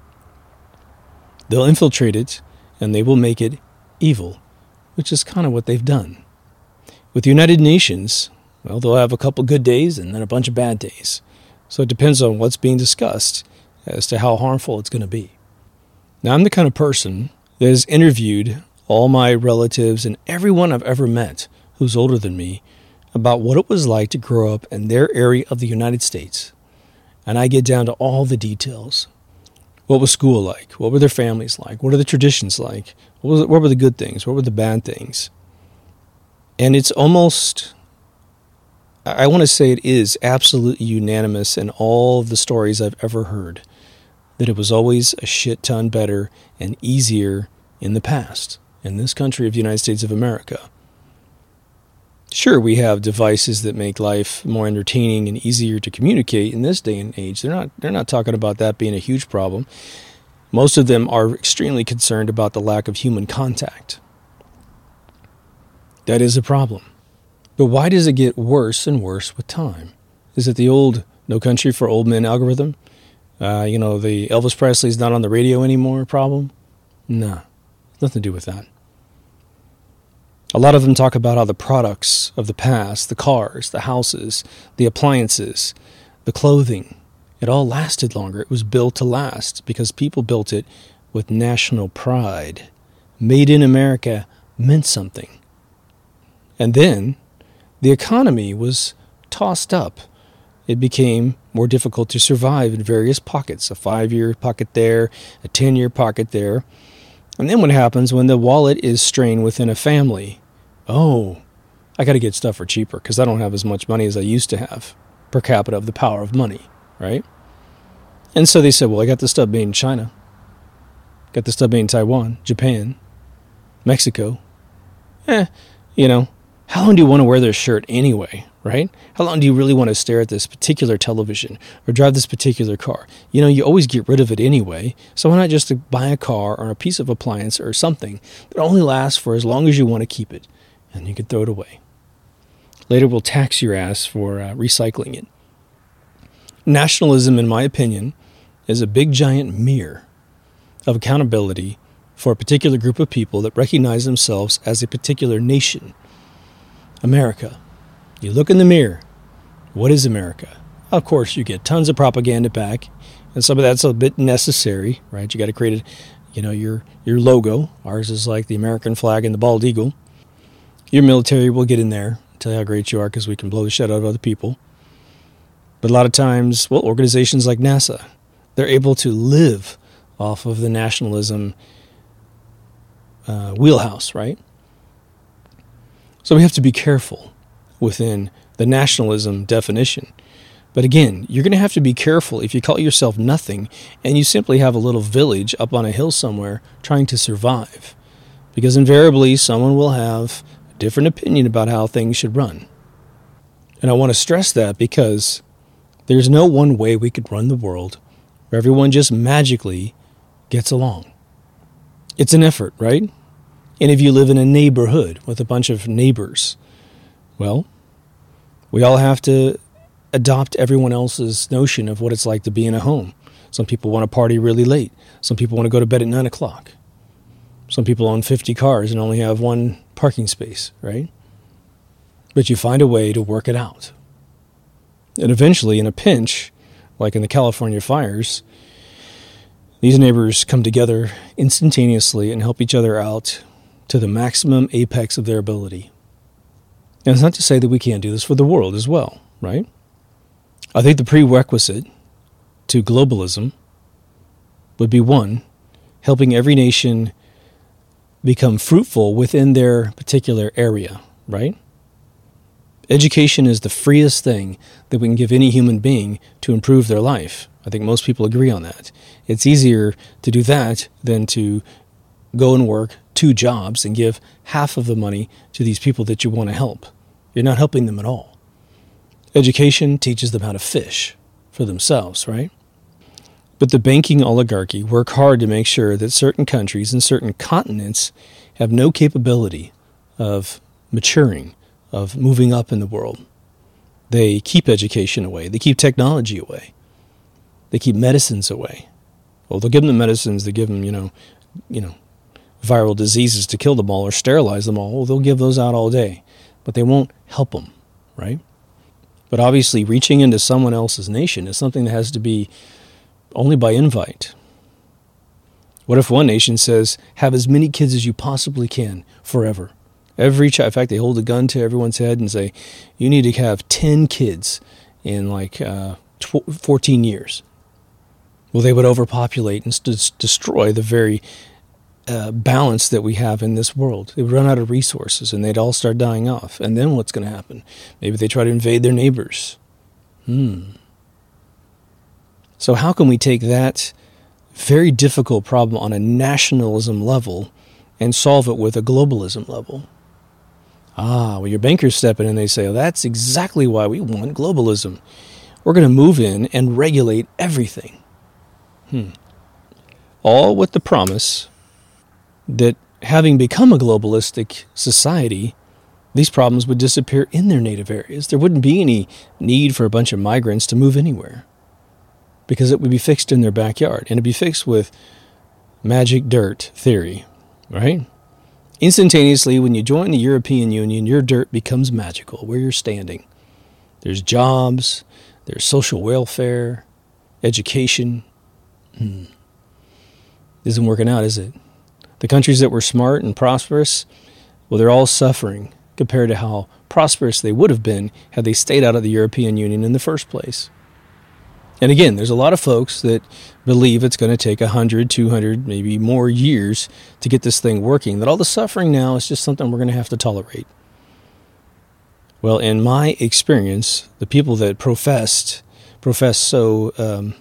They'll infiltrate it, and they will make it evil, which is kind of what they've done. With the United Nations, well, they'll have a couple good days and then a bunch of bad days. So it depends on what's being discussed as to how harmful it's going to be. Now, I'm the kind of person that has interviewed all my relatives and everyone I've ever met who's older than me about what it was like to grow up in their area of the United States. And I get down to all the details. What was school like? What were their families like? What are the traditions like? What was it, what were the good things? What were the bad things? And it's almost, I want to say it is absolutely unanimous in all of the stories I've ever heard, that it was always a shit ton better and easier in the past, in this country of the United States of America. Sure, we have devices that make life more entertaining and easier to communicate in this day and age. They're not, they're not talking about that being a huge problem. Most of them are extremely concerned about the lack of human contact. That is a problem. But why does it get worse and worse with time? Is it the old No Country for Old Men algorithm? Uh, you know, the Elvis Presley's not on the radio anymore problem? Nah, nothing to do with that. A lot of them talk about how the products of the past, the cars, the houses, the appliances, the clothing, it all lasted longer. It was built to last because people built it with national pride. Made in America meant something. And then the economy was tossed up. It became more difficult to survive in various pockets, a five-year pocket there, a ten-year pocket there. And then what happens when the wallet is strained within a family? Oh, I got to get stuff for cheaper because I don't have as much money as I used to have per capita of the power of money, right? And so they said, well, I got this stuff made in China, got this stuff made in Taiwan, Japan, Mexico. Eh, you know, how long do you want to wear this shirt anyway, right? How long do you really want to stare at this particular television or drive this particular car? You know, you always get rid of it anyway, so why not just buy a car or a piece of appliance or something that only lasts for as long as you want to keep it, and you can throw it away. Later we'll tax your ass for uh, recycling it. Nationalism, in my opinion, is a big giant mirror of accountability for a particular group of people that recognize themselves as a particular nation. America. You look in the mirror. What is America? Of course, you get tons of propaganda back, and some of that's a bit necessary, right? You got to create, a, you know, your your logo. Ours is like the American flag and the bald eagle. Your military will get in there, tell you how great you are, because we can blow the shit out of other people. But a lot of times, well, organizations like NASA, they're able to live off of the nationalism uh, wheelhouse, right? So we have to be careful within the nationalism definition. But again, you're going to have to be careful if you call yourself nothing and you simply have a little village up on a hill somewhere trying to survive. Because invariably, someone will have a different opinion about how things should run. And I want to stress that because there's no one way we could run the world where everyone just magically gets along. It's an effort, right? And if you live in a neighborhood with a bunch of neighbors, well, we all have to adopt everyone else's notion of what it's like to be in a home. Some people want to party really late. Some people want to go to bed at nine o'clock. Some people own fifty cars and only have one parking space, right? But you find a way to work it out. And eventually, in a pinch, like in the California fires, these neighbors come together instantaneously and help each other out to the maximum apex of their ability. And it's not to say that we can't do this for the world as well, right? I think the prerequisite to globalism would be, one, helping every nation become fruitful within their particular area, right? Education is the freest thing that we can give any human being to improve their life. I think most people agree on that. It's easier to do that than to go and work two jobs and give half of the money to these people that you want to help. You're not helping them at all. Education teaches them how to fish for themselves, right? But the banking oligarchy work hard to make sure that certain countries and certain continents have no capability of maturing, of moving up in the world. They keep education away. They keep technology away. They keep medicines away. Well, they'll give them the medicines. They give them, you know, you know, viral diseases to kill them all or sterilize them all. Well, they'll give those out all day, but they won't help them, right? But obviously, reaching into someone else's nation is something that has to be only by invite. What if one nation says, have as many kids as you possibly can forever? Every child, in fact, they hold a gun to everyone's head and say, you need to have ten kids in like uh, tw- fourteen years. Well, they would overpopulate and st- destroy the very uh, balance that we have in this world. They would run out of resources and they'd all start dying off. And then what's going to happen? Maybe they try to invade their neighbors. Hmm. So how can we take that very difficult problem on a nationalism level and solve it with a globalism level? Ah, well, your bankers step in and they say, well, that's exactly why we want globalism. We're going to move in and regulate everything. Hmm. All with the promise that having become a globalistic society, these problems would disappear in their native areas. There wouldn't be any need for a bunch of migrants to move anywhere because it would be fixed in their backyard, and it'd be fixed with magic dirt theory, right? Instantaneously, when you join the European Union, your dirt becomes magical where you're standing. There's jobs, there's social welfare, education. Hmm. Isn't working out, is it? The countries that were smart and prosperous, well, they're all suffering compared to how prosperous they would have been had they stayed out of the European Union in the first place. And again, there's a lot of folks that believe it's going to take one hundred, two hundred, maybe more years to get this thing working, that all the suffering now is just something we're going to have to tolerate. Well, in my experience, the people that professed, profess so um,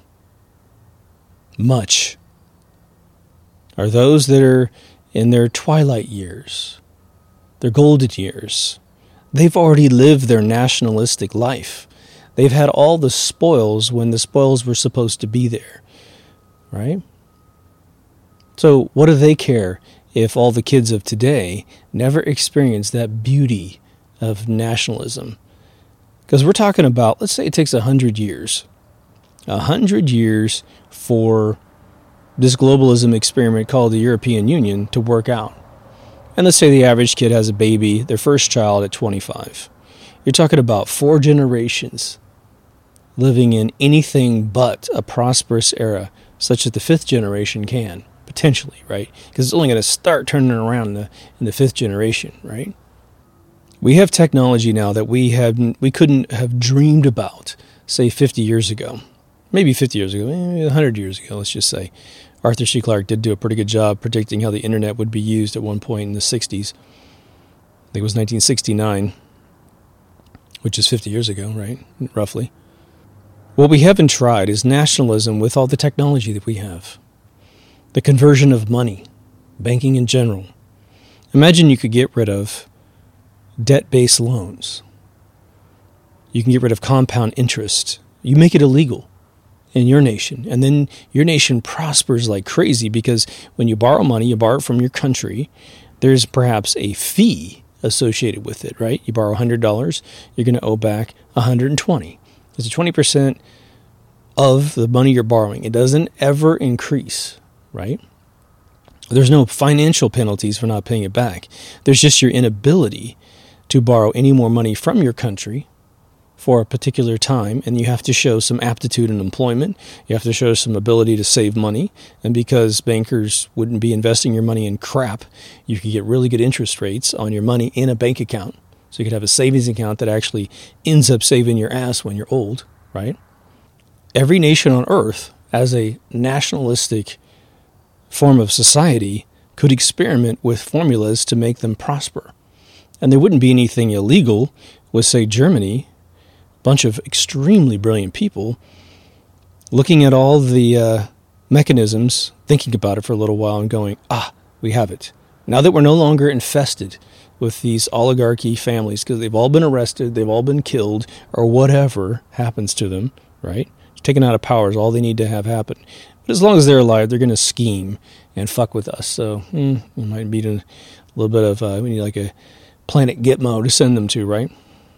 much are those that are in their twilight years, their golden years. They've already lived their nationalistic life. They've had all the spoils when the spoils were supposed to be there, right? So what do they care if all the kids of today never experience that beauty of nationalism? Because we're talking about, let's say it takes a hundred years, a hundred years for this globalism experiment called the European Union to work out. And let's say the average kid has a baby, their first child at twenty-five. You're talking about four generations living in anything but a prosperous era, such that the fifth generation can, potentially, right? Because it's only going to start turning around in the, in the fifth generation, right? We have technology now that we have we couldn't have dreamed about, say, fifty years ago. Maybe fifty years ago, maybe one hundred years ago, let's just say. Arthur C. Clarke did do a pretty good job predicting how the internet would be used at one point in the sixties. I think it was nineteen sixty-nine. which is fifty years ago, right? Roughly. What we haven't tried is nationalism with all the technology that we have. The conversion of money, banking in general. Imagine you could get rid of debt-based loans. You can get rid of compound interest. You make it illegal in your nation. And then your nation prospers like crazy because when you borrow money, you borrow it from your country. There's perhaps a fee associated with it, right? You borrow one hundred dollars, you're going to owe back one hundred twenty dollars. It's a twenty percent of the money you're borrowing. It doesn't ever increase, right? There's no financial penalties for not paying it back. There's just your inability to borrow any more money from your country for a particular time, and you have to show some aptitude in employment. You have to show some ability to save money, and because bankers wouldn't be investing your money in crap, you could get really good interest rates on your money in a bank account. So you could have a savings account that actually ends up saving your ass when you're old, right? Every nation on earth, as a nationalistic form of society, could experiment with formulas to make them prosper. And there wouldn't be anything illegal with, say, Germany, a bunch of extremely brilliant people, looking at all the uh, mechanisms, thinking about it for a little while and going, ah, we have it. Now that we're no longer infested with these oligarchy families, because they've all been arrested, they've all been killed, or whatever happens to them, right? Taken out of power is all they need to have happen. But as long as they're alive, they're going to scheme and fuck with us. So hmm, we might need a little bit of, uh, we need like a Planet Gitmo to send them to, right?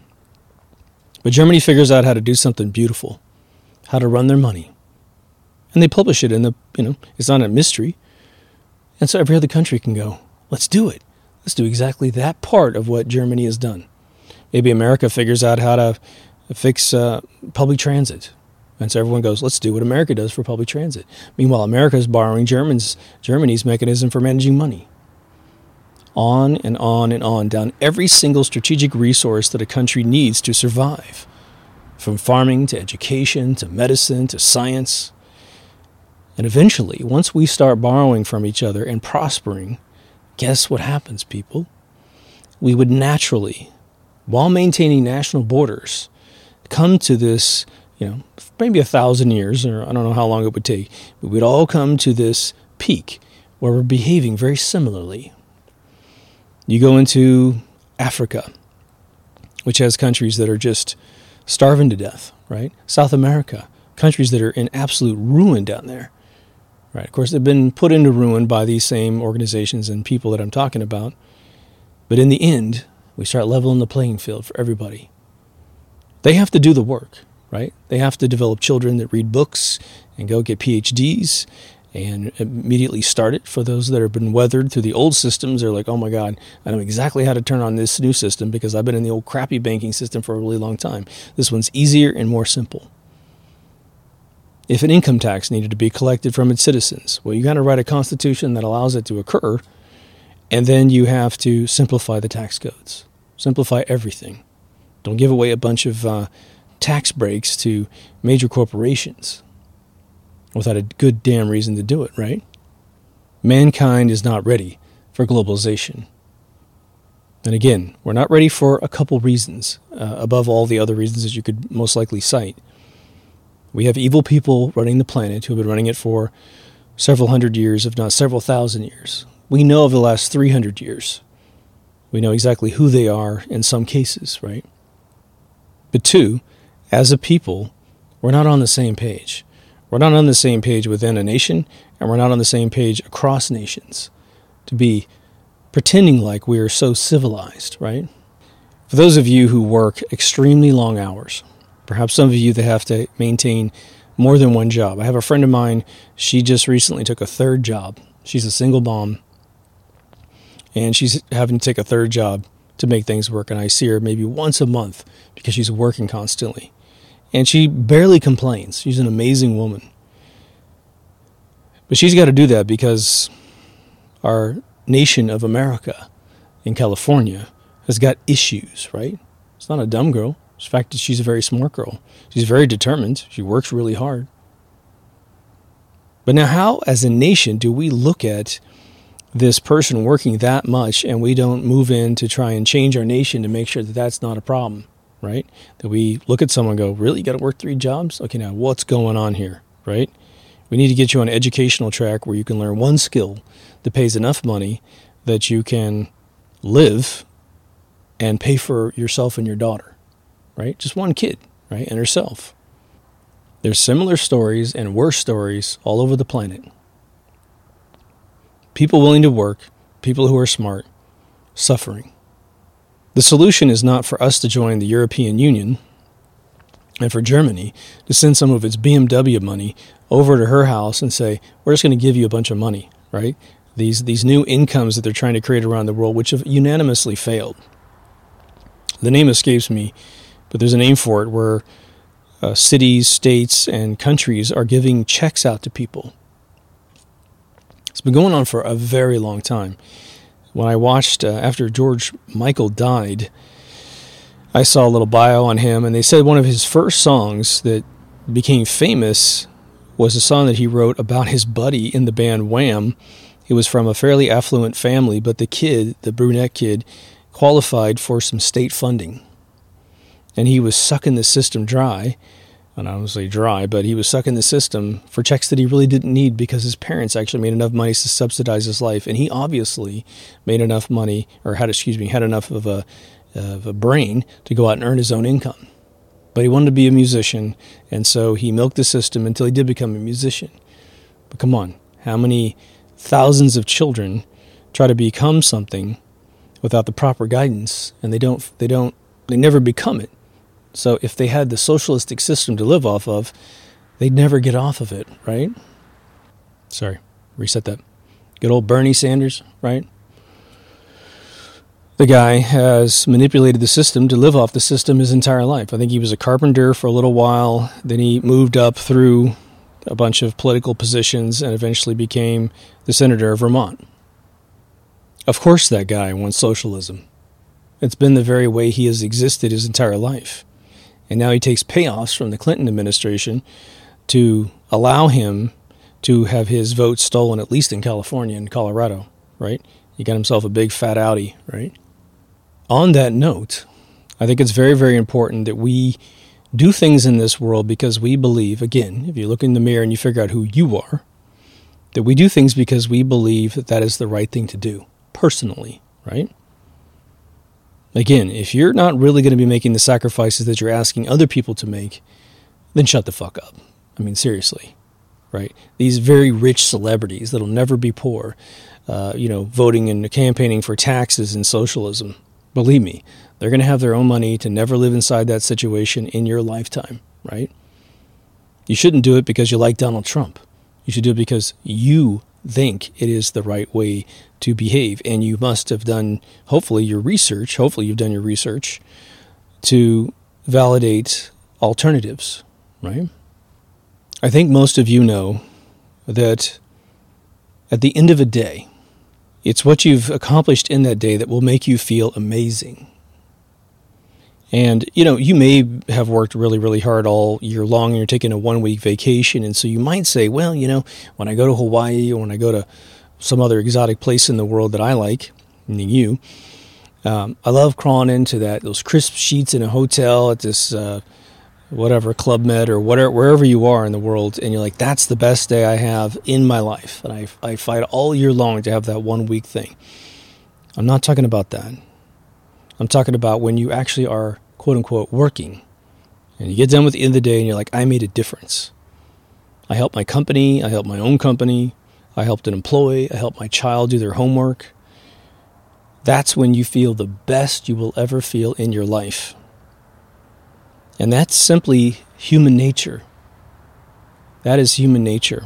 But Germany figures out how to do something beautiful, how to run their money. And they publish it in the, you know, it's not a mystery. And so every other country can go, let's do it. Let's do exactly that part of what Germany has done. Maybe America figures out how to fix uh, public transit. And so everyone goes, let's do what America does for public transit. Meanwhile, America is borrowing Germans, Germany's mechanism for managing money. On and on and on, down every single strategic resource that a country needs to survive. From farming to education to medicine to science. And eventually, once we start borrowing from each other and prospering, guess what happens, people? We would naturally, while maintaining national borders, come to this, you know, maybe a thousand years, or I don't know how long it would take, but we'd all come to this peak where we're behaving very similarly. You go into Africa, which has countries that are just starving to death, right? South America, countries that are in absolute ruin down there, right? Of course, they've been put into ruin by these same organizations and people that I'm talking about. But in the end, we start leveling the playing field for everybody. They have to do the work, right? They have to develop children that read books and go get P H Ds and immediately start it. For those that have been weathered through the old systems, they're like, oh my God, I know exactly how to turn on this new system because I've been in the old crappy banking system for a really long time. This one's easier and more simple. If an income tax needed to be collected from its citizens, well, you got to write a constitution that allows it to occur, and then you have to simplify the tax codes. Simplify everything. Don't give away a bunch of uh, tax breaks to major corporations without a good damn reason to do it, right? Mankind is not ready for globalization. And again, we're not ready for a couple reasons, uh, above all the other reasons that you could most likely cite. We have evil people running the planet who have been running it for several hundred years, if not several thousand years. We know of the last three hundred years. We know exactly who they are in some cases, right? But two, as a people, we're not on the same page. We're not on the same page within a nation, and we're not on the same page across nations to be pretending like we are so civilized, right? For those of you who work extremely long hours, perhaps some of you that have to maintain more than one job. I have a friend of mine, she just recently took a third job. She's a single mom, and she's having to take a third job to make things work, and I see her maybe once a month because she's working constantly. And she barely complains. She's an amazing woman. But she's got to do that because our nation of America in California has got issues, right? It's not a dumb girl. In fact, she's a very smart girl. She's very determined. She works really hard. But now how, as a nation, do we look at this person working that much and we don't move in to try and change our nation to make sure that that's not a problem? right? That we look at someone and go, really, you got to work three jobs? Okay, now what's going on here, right? We need to get you on an educational track where you can learn one skill that pays enough money that you can live and pay for yourself and your daughter, right? Just one kid, right? And herself. There's similar stories and worse stories all over the planet. People willing to work, people who are smart, suffering. The solution is not for us to join the European Union and for Germany to send some of its B M W money over to her house and say, we're just going to give you a bunch of money, right? These, these new incomes that they're trying to create around the world, which have unanimously failed. The name escapes me, but there's a name for it where uh, cities, states, and countries are giving checks out to people. It's been going on for a very long time. When I watched, uh, after George Michael died, I saw a little bio on him, and they said one of his first songs that became famous was a song that he wrote about his buddy in the band Wham. He was from a fairly affluent family, but the kid, the brunette kid, qualified for some state funding. And he was sucking the system dry. And I don't say dry, but he was sucking the system for checks that he really didn't need because his parents actually made enough money to subsidize his life. And he obviously made enough money, or had, excuse me, had enough of a, of a brain to go out and earn his own income. But he wanted to be a musician, and so he milked the system until he did become a musician. But come on, how many thousands of children try to become something without the proper guidance, and they don't, they don't, they never become it. So if they had the socialistic system to live off of, they'd never get off of it, right? Sorry, reset that. Good old Bernie Sanders, right? The guy has manipulated the system to live off the system his entire life. I think he was a carpenter for a little while. Then he moved up through a bunch of political positions and eventually became the senator of Vermont. Of course that guy wants socialism. It's been the very way he has existed his entire life. And now he takes payoffs from the Clinton administration to allow him to have his vote stolen, at least in California and Colorado, right? He got himself a big fat Audi, right? On that note, I think it's very, very important that we do things in this world because we believe, again, if you look in the mirror and you figure out who you are, that we do things because we believe that that is the right thing to do, personally, right? Again, if you're not really going to be making the sacrifices that you're asking other people to make, then shut the fuck up. I mean, seriously, right? These very rich celebrities that'll never be poor, uh, you know, voting and campaigning for taxes and socialism. Believe me, they're going to have their own money to never live inside that situation in your lifetime, right? You shouldn't do it because you like Donald Trump. You should do it because you think it is the right way to behave. And you must have done, hopefully, your research. Hopefully you've done your research to validate alternatives, right? I think most of you know that at the end of a day, it's what you've accomplished in that day that will make you feel amazing. And, you know, you may have worked really, really hard all year long and you're taking a one-week vacation. And so you might say, well, you know, when I go to Hawaii or when I go to some other exotic place in the world that I like, meaning you, um, I love crawling into that, those crisp sheets in a hotel at this, uh, whatever, Club Med or whatever, wherever you are in the world. And you're like, that's the best day I have in my life. And I, I fight all year long to have that one week thing. I'm not talking about that. I'm talking about when you actually are, quote unquote, working. And you get done with the end of the day and you're like, I made a difference. I helped my company. I helped my own company. I helped an employee. I helped my child do their homework. That's when you feel the best you will ever feel in your life. And that's simply human nature. That is human nature.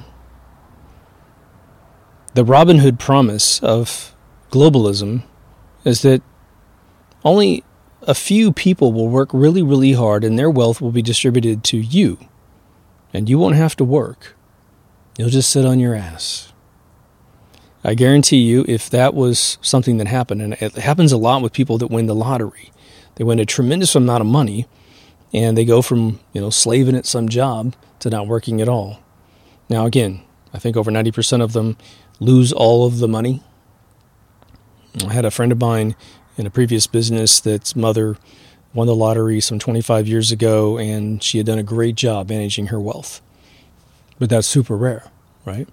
The Robin Hood promise of globalism is that only a few people will work really, really hard and their wealth will be distributed to you. And you won't have to work. You'll just sit on your ass. I guarantee you, if that was something that happened, and it happens a lot with people that win the lottery, they win a tremendous amount of money, and they go from, you know, slaving at some job to not working at all. Now, again, I think over ninety percent of them lose all of the money. I had a friend of mine in a previous business that's mother won the lottery some twenty-five years ago, and she had done a great job managing her wealth. But that's super rare, right?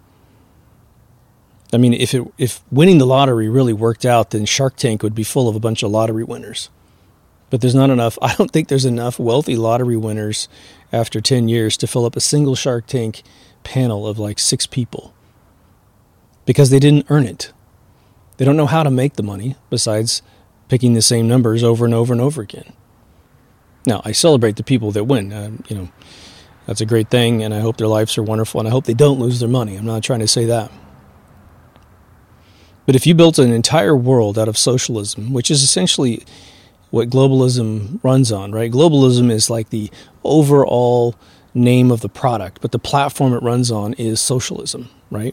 I mean, if it if winning the lottery really worked out, then Shark Tank would be full of a bunch of lottery winners. But there's not enough. I don't think there's enough wealthy lottery winners after ten years to fill up a single Shark Tank panel of like six people. Because they didn't earn it. They don't know how to make the money besides picking the same numbers over and over and over again. Now, I celebrate the people that win. Uh, you know, that's a great thing, and I hope their lives are wonderful, and I hope they don't lose their money. I'm not trying to say that. But if you built an entire world out of socialism, which is essentially what globalism runs on, right? Globalism is like the overall name of the product, but the platform it runs on is socialism, right?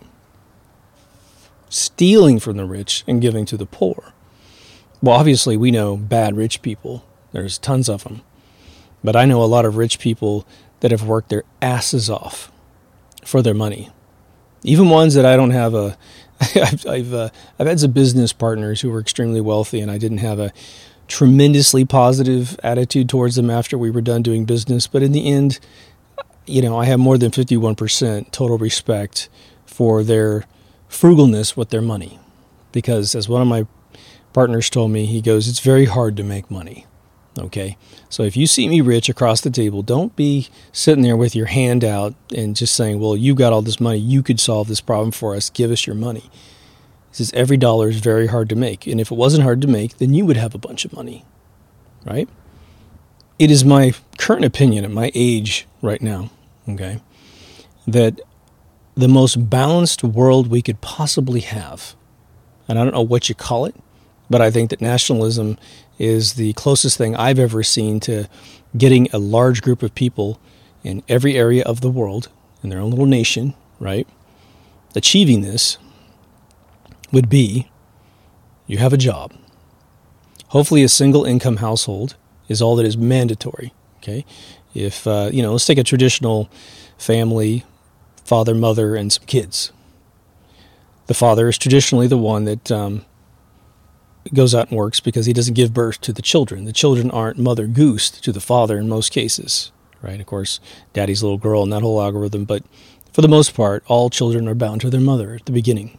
Stealing from the rich and giving to the poor. Well, obviously, we know bad rich people. There's tons of them. But I know a lot of rich people that have worked their asses off for their money. Even ones that I don't have a... I've I've, uh, I've had some business partners who were extremely wealthy, and I didn't have a tremendously positive attitude towards them after we were done doing business. But in the end, you know, I have more than fifty-one percent total respect for their frugalness with their money. Because as one of my partners told me, he goes, it's very hard to make money. Okay? So if you see me rich across the table, don't be sitting there with your hand out and just saying, well, you got all this money, you could solve this problem for us, give us your money. He says every dollar is very hard to make. And if it wasn't hard to make, then you would have a bunch of money. Right? It is my current opinion at my age right now, okay, that the most balanced world we could possibly have, and I don't know what you call it, but I think that nationalism is the closest thing I've ever seen to getting a large group of people in every area of the world, in their own little nation, right, achieving this would be you have a job. Hopefully a single income household is all that is mandatory, okay? If, uh, you know, let's take a traditional family, father, mother, and some kids. The father is traditionally the one that um, goes out and works because he doesn't give birth to the children. The children aren't mother goosed to the father in most cases, right? Of course, daddy's little girl and that whole algorithm, but for the most part, all children are bound to their mother at the beginning.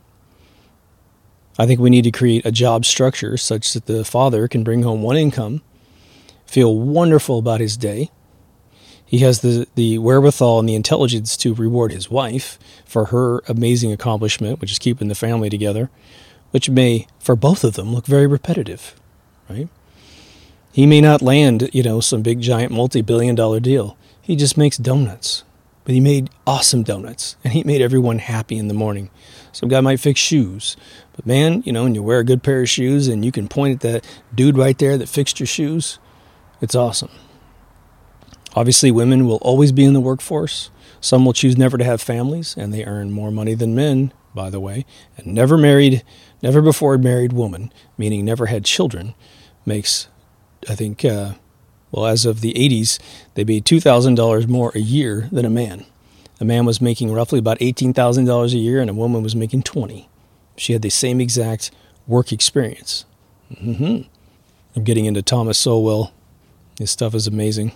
I think we need to create a job structure such that the father can bring home one income, feel wonderful about his day. He has the, the wherewithal and the intelligence to reward his wife for her amazing accomplishment, which is keeping the family together, which may, for both of them, look very repetitive, right? He may not land, you know, some big, giant, multi-billion dollar deal. He just makes donuts. But he made awesome donuts, and he made everyone happy in the morning. Some guy might fix shoes. But man, you know, when you wear a good pair of shoes and you can point at that dude right there that fixed your shoes, it's awesome. Obviously, women will always be in the workforce. Some will choose never to have families, and they earn more money than men, by the way. And never married, never before married woman, meaning never had children, makes, I think, uh, well, as of the eighties, they made two thousand dollars more a year than a man. A man was making roughly about eighteen thousand dollars a year, and a woman was making twenty thousand dollars. She had the same exact work experience. Mm-hmm. I'm getting into Thomas Sowell. His stuff is amazing.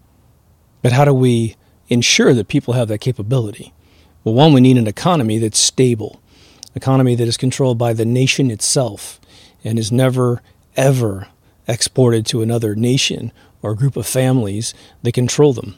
But how do we ensure that people have that capability? Well, one, we need an economy that's stable, an economy that is controlled by the nation itself and is never, ever exported to another nation or group of families that control them.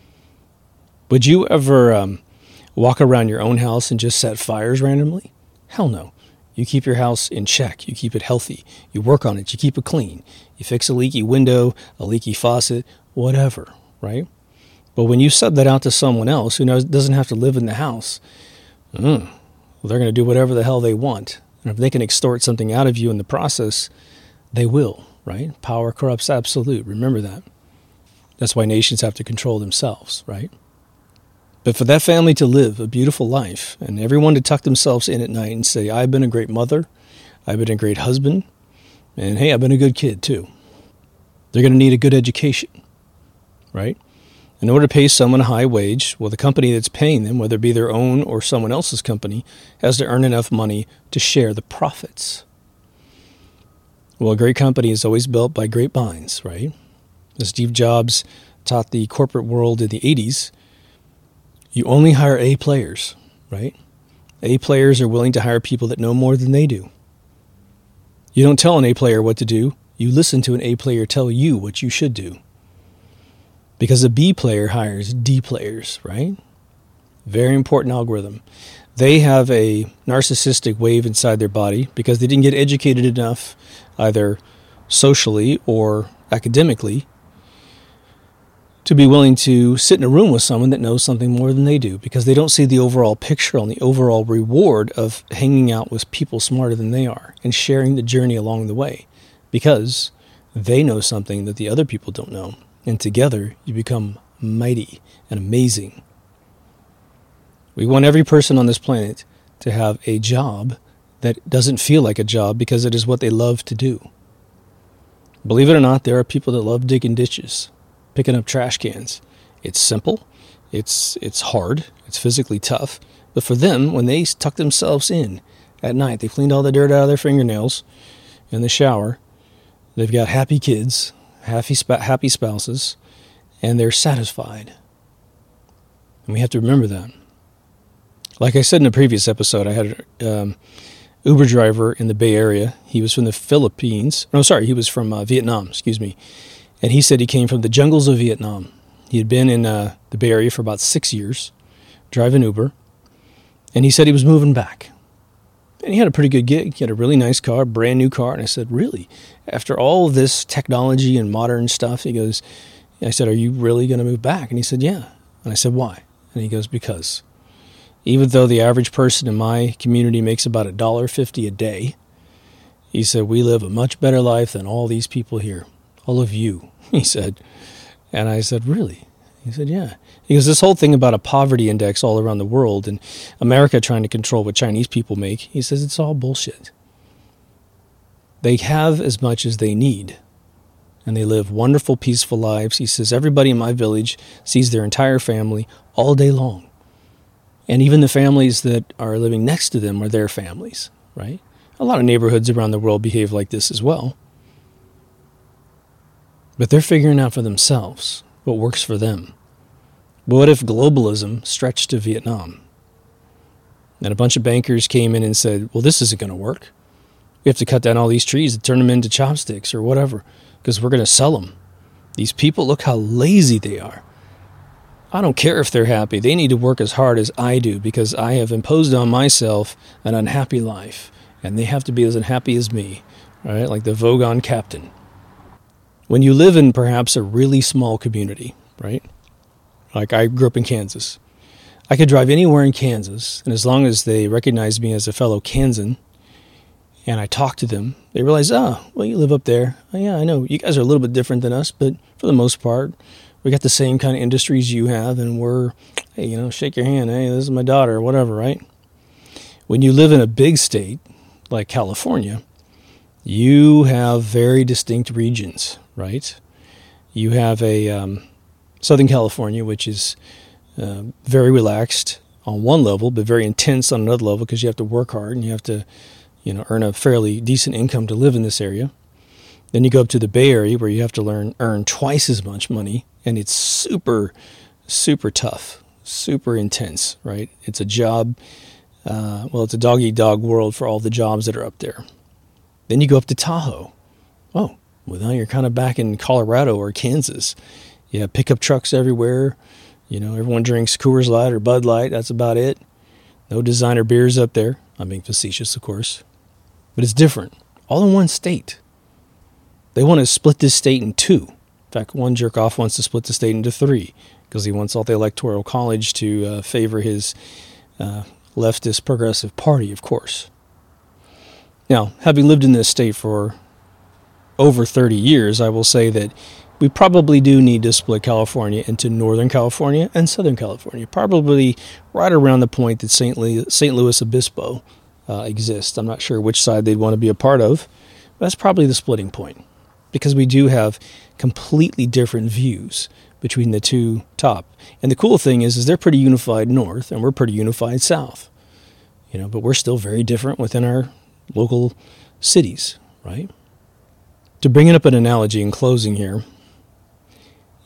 Would you ever um, walk around your own house and just set fires randomly? Hell no. You keep your house in check. You keep it healthy. You work on it. You keep it clean. You fix a leaky window, a leaky faucet, whatever, right? But when you sub that out to someone else who knows, doesn't have to live in the house, mm, well, they're going to do whatever the hell they want. And if they can extort something out of you in the process, they will, right? Power corrupts absolute. Remember that. That's why nations have to control themselves, right? But for that family to live a beautiful life and everyone to tuck themselves in at night and say, I've been a great mother, I've been a great husband, and hey, I've been a good kid too. They're going to need a good education, right? In order to pay someone a high wage, well, the company that's paying them, whether it be their own or someone else's company, has to earn enough money to share the profits. Well, a great company is always built by great minds, right? Steve Jobs taught the corporate world in the eighties, you only hire A players, right? A players are willing to hire people that know more than they do. You don't tell an A player what to do. You listen to an A player tell you what you should do. Because a B player hires D players, right? Very important algorithm. They have a narcissistic wave inside their body because they didn't get educated enough, either socially or academically, to be willing to sit in a room with someone that knows something more than they do, because they don't see the overall picture and the overall reward of hanging out with people smarter than they are and sharing the journey along the way, because they know something that the other people don't know. And together you become mighty and amazing. We want every person on this planet to have a job that doesn't feel like a job because it is what they love to do. Believe it or not, there are people that love digging ditches, picking up trash cans. It's simple, it's it's hard, it's physically tough, but for them, when they tuck themselves in at night, they've cleaned all the dirt out of their fingernails in the shower, they've got happy kids, happy, sp- happy spouses, and they're satisfied. And we have to remember that. Like I said in a previous episode, I had an um, Uber driver in the Bay Area. He was from the Philippines. No, sorry, he was from uh, Vietnam, excuse me. And he said he came from the jungles of Vietnam. He had been in uh, the Bay Area for about six years, driving Uber. And he said he was moving back. And he had a pretty good gig. He had a really nice car, brand new car. And I said, really? After all of this technology and modern stuff, he goes, I said, are you really going to move back? And he said, yeah. And I said, why? And he goes, because even though the average person in my community makes about one dollar fifty a day, he said, we live a much better life than all these people here. All of you, he said. And I said, really? He said, yeah. He goes, this whole thing about a poverty index all around the world and America trying to control what Chinese people make, he says it's all bullshit. They have as much as they need, and they live wonderful, peaceful lives. He says everybody in my village sees their entire family all day long. And even the families that are living next to them are their families, right? A lot of neighborhoods around the world behave like this as well. But they're figuring out for themselves what works for them. But what if globalism stretched to Vietnam? And a bunch of bankers came in and said, well, this isn't going to work. We have to cut down all these trees and turn them into chopsticks or whatever, because we're going to sell them. These people, look how lazy they are. I don't care if they're happy. They need to work as hard as I do because I have imposed on myself an unhappy life, and they have to be as unhappy as me, right? Like the Vogon captain. When you live in perhaps a really small community, right? Like I grew up in Kansas. I could drive anywhere in Kansas, and as long as they recognize me as a fellow Kansan, and I talk to them, they realize, oh, well, you live up there. Oh, yeah, I know. You guys are a little bit different than us, but for the most part, we got the same kind of industries you have, and we're, hey, you know, shake your hand. Hey, this is my daughter, or whatever, right? When you live in a big state like California, you have very distinct regions, right? You have a um, Southern California, which is uh, very relaxed on one level, but very intense on another level because you have to work hard and you have to, you know, earn a fairly decent income to live in this area. Then you go up to the Bay Area where you have to learn earn twice as much money, and it's super, super tough, super intense, right? It's a job, uh, well, it's a dog-eat-dog world for all the jobs that are up there. Then you go up to Tahoe. Oh, well, now you're kind of back in Colorado or Kansas. You have pickup trucks everywhere. You know, everyone drinks Coors Light or Bud Light. That's about it. No designer beers up there. I'm being facetious, of course. But it's different. All in one state. They want to split this state in two. In fact, one jerk-off wants to split the state into three because he wants all the electoral college to uh, favor his uh, leftist progressive party, of course. Now, having lived in this state for over thirty years, I will say that we probably do need to split California into Northern California and Southern California, probably right around the point that Saint Louis, Saint Louis Obispo uh, exists. I'm not sure which side they'd want to be a part of, but that's probably the splitting point because we do have completely different views between the two top. And the cool thing is, is they're pretty unified north and we're pretty unified south, you know, but we're still very different within our local cities, right? To bring it up an analogy in closing here,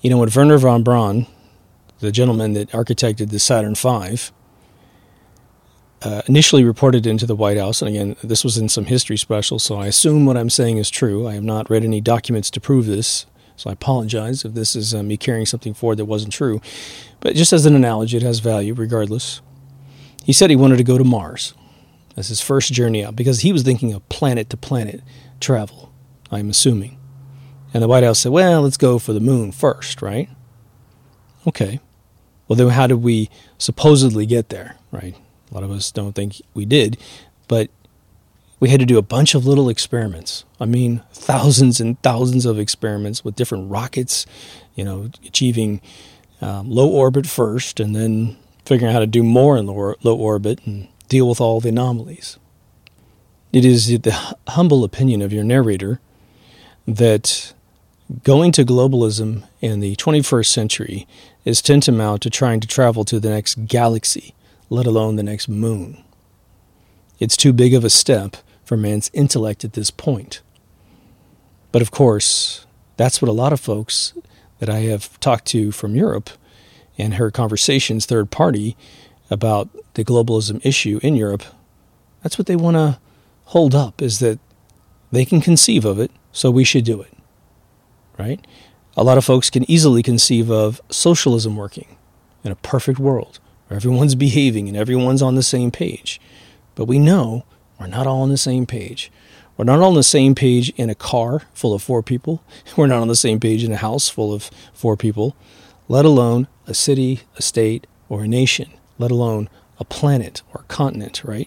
You know, when Wernher von Braun, the gentleman that architected the Saturn five, uh, initially reported into the White House, and again, this was in some history special, so I assume what I'm saying is true. I have not read any documents to prove this, so I apologize if this is uh, me carrying something forward that wasn't true. But just as an analogy, it has value regardless. He said he wanted to go to Mars as his first journey out because he was thinking of planet-to-planet travel, I'm assuming. And the White House said, well, let's go for the moon first, right? Okay. Well, then how did we supposedly get there, right? A lot of us don't think we did, but we had to do a bunch of little experiments. I mean, thousands and thousands of experiments with different rockets, you know, achieving um, low orbit first and then figuring out how to do more in low, low orbit and deal with all the anomalies. It is the humble opinion of your narrator that going to globalism in the twenty-first century is tantamount to trying to travel to the next galaxy, let alone the next moon. It's too big of a step for man's intellect at this point. But of course, that's what a lot of folks that I have talked to from Europe and heard conversations third party about the globalism issue in Europe, that's what they want to hold up, is that they can conceive of it, so we should do it. Right? A lot of folks can easily conceive of socialism working in a perfect world where everyone's behaving and everyone's on the same page. But we know we're not all on the same page. We're not all on the same page in a car full of four people. We're not on the same page in a house full of four people, let alone a city, a state, or a nation, let alone a planet or a continent, right?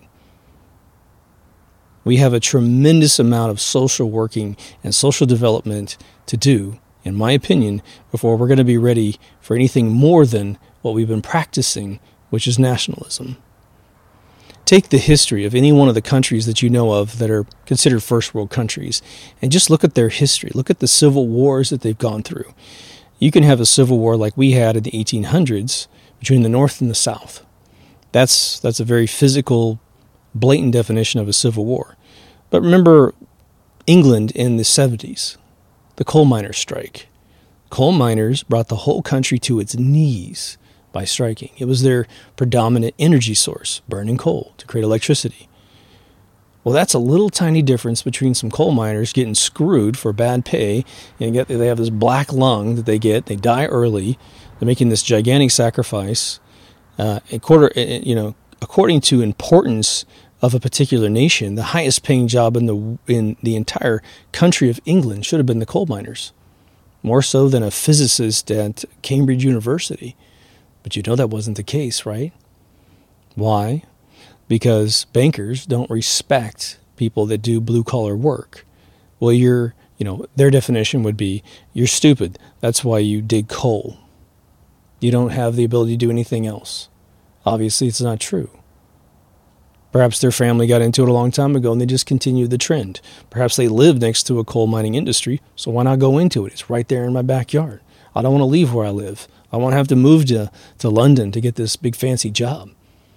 We have a tremendous amount of social working and social development to do, in my opinion, before we're going to be ready for anything more than what we've been practicing, which is nationalism. Take the history of any one of the countries that you know of that are considered first world countries and just look at their history. Look at the civil wars that they've gone through. You can have a civil war like we had in the eighteen hundreds between the North and the South. That's, that's a very physical, blatant definition of a civil war. But remember England in the seventies. The coal miners' strike. Coal miners brought the whole country to its knees by striking. It was their predominant energy source, burning coal to create electricity. Well, that's a little tiny difference between some coal miners getting screwed for bad pay, and get, they have this black lung that they get. They die early. They're making this gigantic sacrifice. Uh, a quarter, you know, according to importance of a particular nation, the highest paying job in the in the entire country of England should have been the coal miners, more so than a physicist at Cambridge University. But you know that wasn't the case, right? Why? Because bankers don't respect people that do blue-collar work. Well, you're, you know, their definition would be, you're stupid. That's why you dig coal. You don't have the ability to do anything else. Obviously, it's not true. Perhaps their family got into it a long time ago and they just continued the trend. Perhaps they live next to a coal mining industry, so why not go into it? It's right there in my backyard. I don't want to leave where I live. I won't have to move to, to London to get this big fancy job.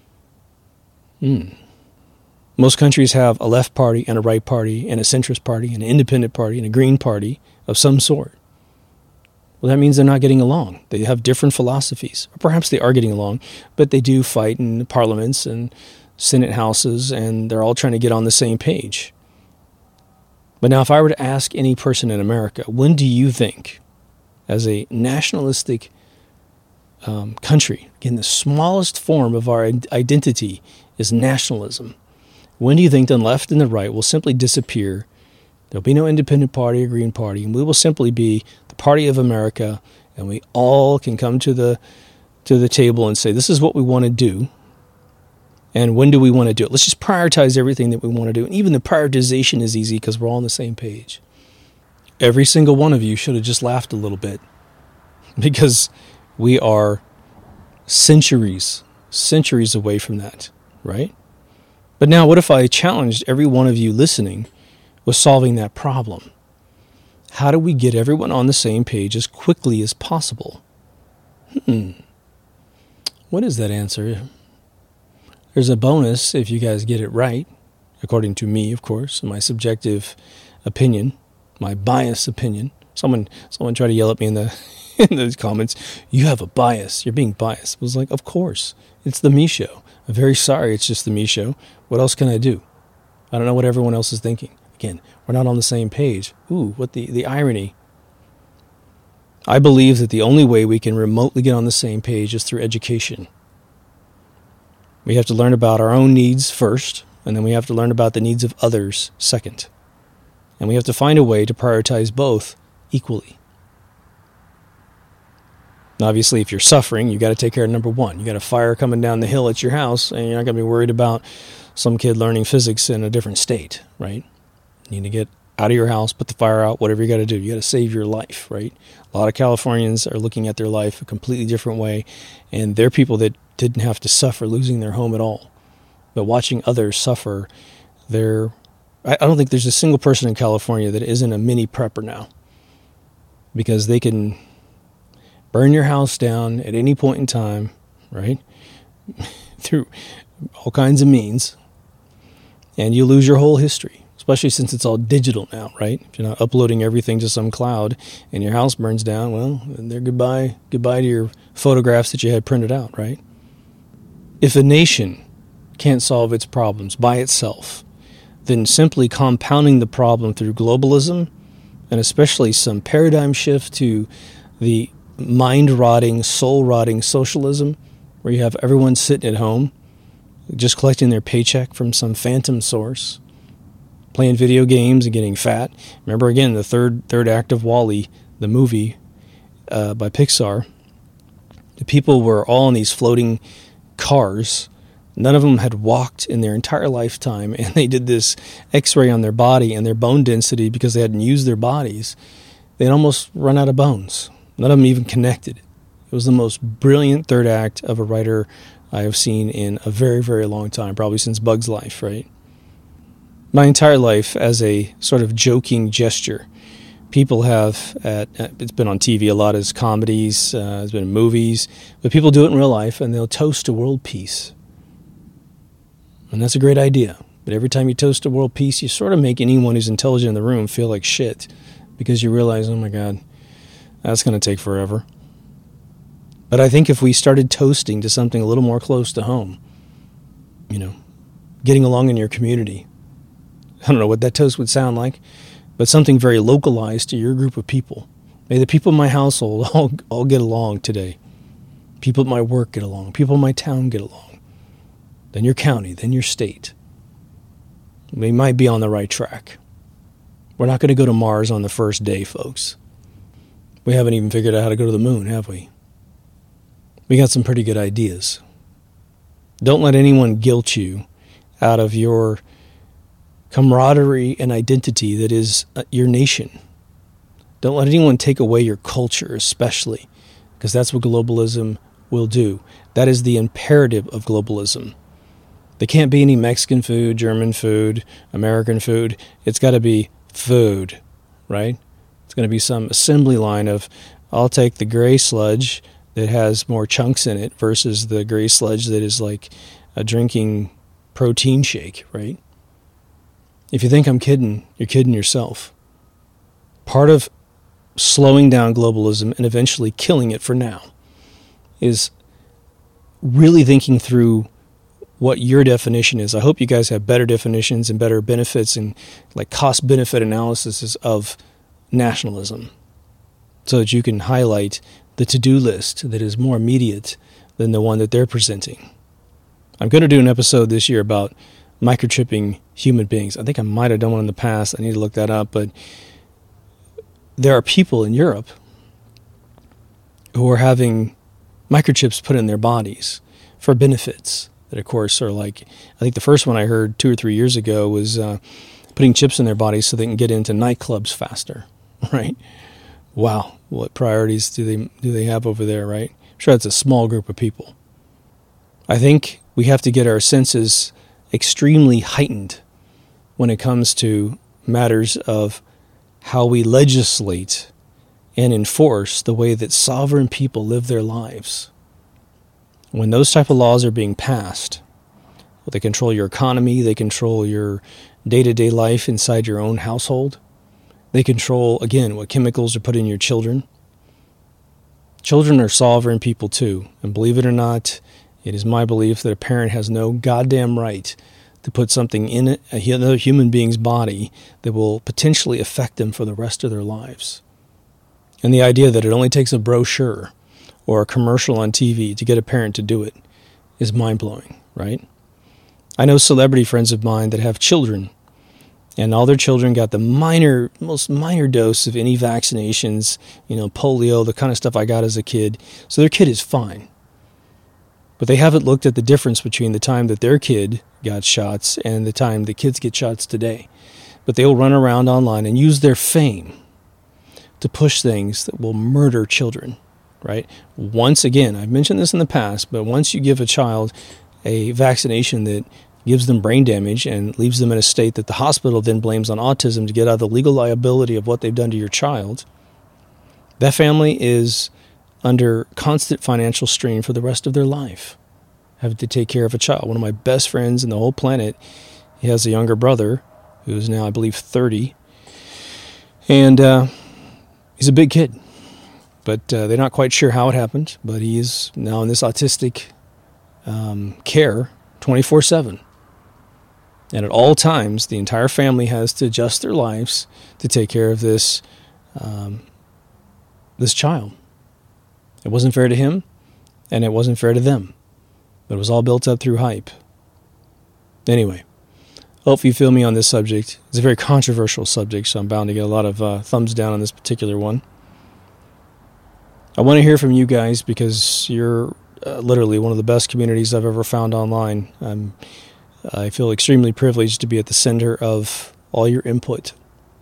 Hmm. Most countries have a left party and a right party and a centrist party and an independent party and a green party of some sort. Well, that means they're not getting along. They have different philosophies. Or perhaps they are getting along, but they do fight in parliaments and Senate houses, and they're all trying to get on the same page. But now if I were to ask any person in America, when do you think, as a nationalistic um, country, again, the smallest form of our identity is nationalism, when do you think the left and the right will simply disappear? There'll be no independent party or green party, and we will simply be the party of America, and we all can come to the to the table and say, this is what we want to do. And when do we want to do it? Let's just prioritize everything that we want to do. And even the prioritization is easy because we're all on the same page. Every single one of you should have just laughed a little bit because we are centuries, centuries away from that, right? But now what if I challenged every one of you listening with solving that problem? How do we get everyone on the same page as quickly as possible? Hmm. What is that answer? There's a bonus if you guys get it right, according to me, of course, my subjective opinion, my biased opinion. Someone someone tried to yell at me in the in those comments, you have a bias. You're being biased. I was like, of course. It's the me show. I'm very sorry it's just the me show. What else can I do? I don't know what everyone else is thinking. Again, we're not on the same page. Ooh, what the, the irony. I believe that the only way we can remotely get on the same page is through education. We have to learn about our own needs first, and then we have to learn about the needs of others second. And we have to find a way to prioritize both equally. Obviously, if you're suffering, you got to take care of number one. You got a fire coming down the hill at your house, and you're not going to be worried about some kid learning physics in a different state, right? You need to get out of your house, put the fire out, whatever you got to do. You got to save your life, right? A lot of Californians are looking at their life a completely different way, and they're people that didn't have to suffer losing their home at all. But watching others suffer, they're... I don't think there's a single person in California that isn't a mini prepper now, because they can burn your house down at any point in time, right? Through all kinds of means, and you lose your whole history, especially since it's all digital now, right? If you're not uploading everything to some cloud and your house burns down, well, they're goodbye, goodbye to your photographs that you had printed out, right? If a nation can't solve its problems by itself, then simply compounding the problem through globalism, and especially some paradigm shift to the mind-rotting, soul-rotting socialism, where you have everyone sitting at home, just collecting their paycheck from some phantom source, playing video games and getting fat. Remember, again, the third third act of WALL-E, the movie uh, by Pixar. The people were all in these floating cars. None of them had walked in their entire lifetime, and they did this x-ray on their body and their bone density because they hadn't used their bodies. They'd almost run out of bones. None of them even connected. It was the most brilliant third act of a writer I have seen in a very, very long time, probably since Bug's Life, right? My entire life, as a sort of joking gesture, people have, at, it's been on T V a lot as comedies, uh, it's been in movies, but people do it in real life, and they'll toast to world peace. And that's a great idea. But every time you toast to world peace, you sort of make anyone who's intelligent in the room feel like shit, because you realize, oh my God, that's going to take forever. But I think if we started toasting to something a little more close to home, you know, getting along in your community, I don't know what that toast would sound like, but something very localized to your group of people. May the people in my household all, all get along today. People at my work get along. People in my town get along. Then your county, then your state. We might be on the right track. We're not going to go to Mars on the first day, folks. We haven't even figured out how to go to the moon, have we? We got some pretty good ideas. Don't let anyone guilt you out of your camaraderie and identity that is your nation. Don't let anyone take away your culture, especially, because that's what globalism will do. That is the imperative of globalism. There can't be any Mexican food, German food, American food. It's got to be food, right? It's going to be some assembly line of, I'll take the gray sludge that has more chunks in it versus the gray sludge that is like a drinking protein shake, right? If you think I'm kidding, you're kidding yourself. Part of slowing down globalism and eventually killing it for now is really thinking through what your definition is. I hope you guys have better definitions and better benefits and like cost-benefit analysis of nationalism so that you can highlight the to-do list that is more immediate than the one that they're presenting. I'm going to do an episode this year about microchipping human beings. I think I might have done one in the past. I need to look that up. But there are people in Europe who are having microchips put in their bodies for benefits that, of course, are like, I think the first one I heard two or three years ago was uh, putting chips in their bodies so they can get into nightclubs faster, right? Wow, what priorities do they do they have over there, right? I'm sure it's a small group of people. I think we have to get our senses extremely heightened when it comes to matters of how we legislate and enforce the way that sovereign people live their lives. When those type of laws are being passed, they control your economy, they control your day-to-day life inside your own household, They control, again, what chemicals are put in your children. Children are sovereign people too. And believe it or not, it is my belief that a parent has no goddamn right to put something in another human being's body that will potentially affect them for the rest of their lives. And the idea that it only takes a brochure or a commercial on T V to get a parent to do it is mind-blowing, right? I know celebrity friends of mine that have children, and all their children got the minor, most minor dose of any vaccinations, you know, polio, the kind of stuff I got as a kid. So their kid is fine. But they haven't looked at the difference between the time that their kid got shots and the time the kids get shots today. But they'll run around online and use their fame to push things that will murder children, right? Once again, I've mentioned this in the past, but once you give a child a vaccination that gives them brain damage and leaves them in a state that the hospital then blames on autism to get out of the legal liability of what they've done to your child, that family is under constant financial strain for the rest of their life, having to take care of a child. One of my best friends in the whole planet, he has a younger brother who is now, I believe, thirty, and uh, he's a big kid, but uh, they're not quite sure how it happened, but he is now in this autistic um, care twenty-four seven. And at all times, the entire family has to adjust their lives to take care of this um, this child. It wasn't fair to him, and it wasn't fair to them. But it was all built up through hype. Anyway, hope you feel me on this subject. It's a very controversial subject, so I'm bound to get a lot of uh, thumbs down on this particular one. I want to hear from you guys because you're uh, literally one of the best communities I've ever found online. I'm I feel extremely privileged to be at the center of all your input.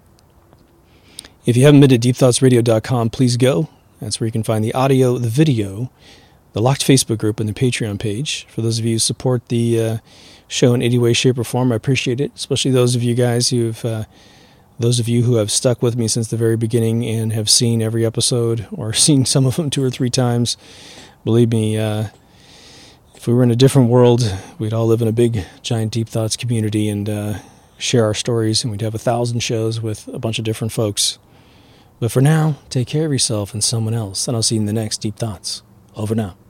If you haven't been to deep thoughts radio dot com, please go. That's where you can find the audio, the video, the locked Facebook group, and the Patreon page. For those of you who support the uh, show in any way, shape, or form, I appreciate it. Especially those of you guys who've, uh, those of you who have stuck with me since the very beginning and have seen every episode or seen some of them two or three times. Believe me, uh, if we were in a different world, we'd all live in a big, giant Deep Thoughts community and uh, share our stories, and we'd have a thousand shows with a bunch of different folks. But for now, take care of yourself and someone else, and I'll see you in the next Deep Thoughts. Over now.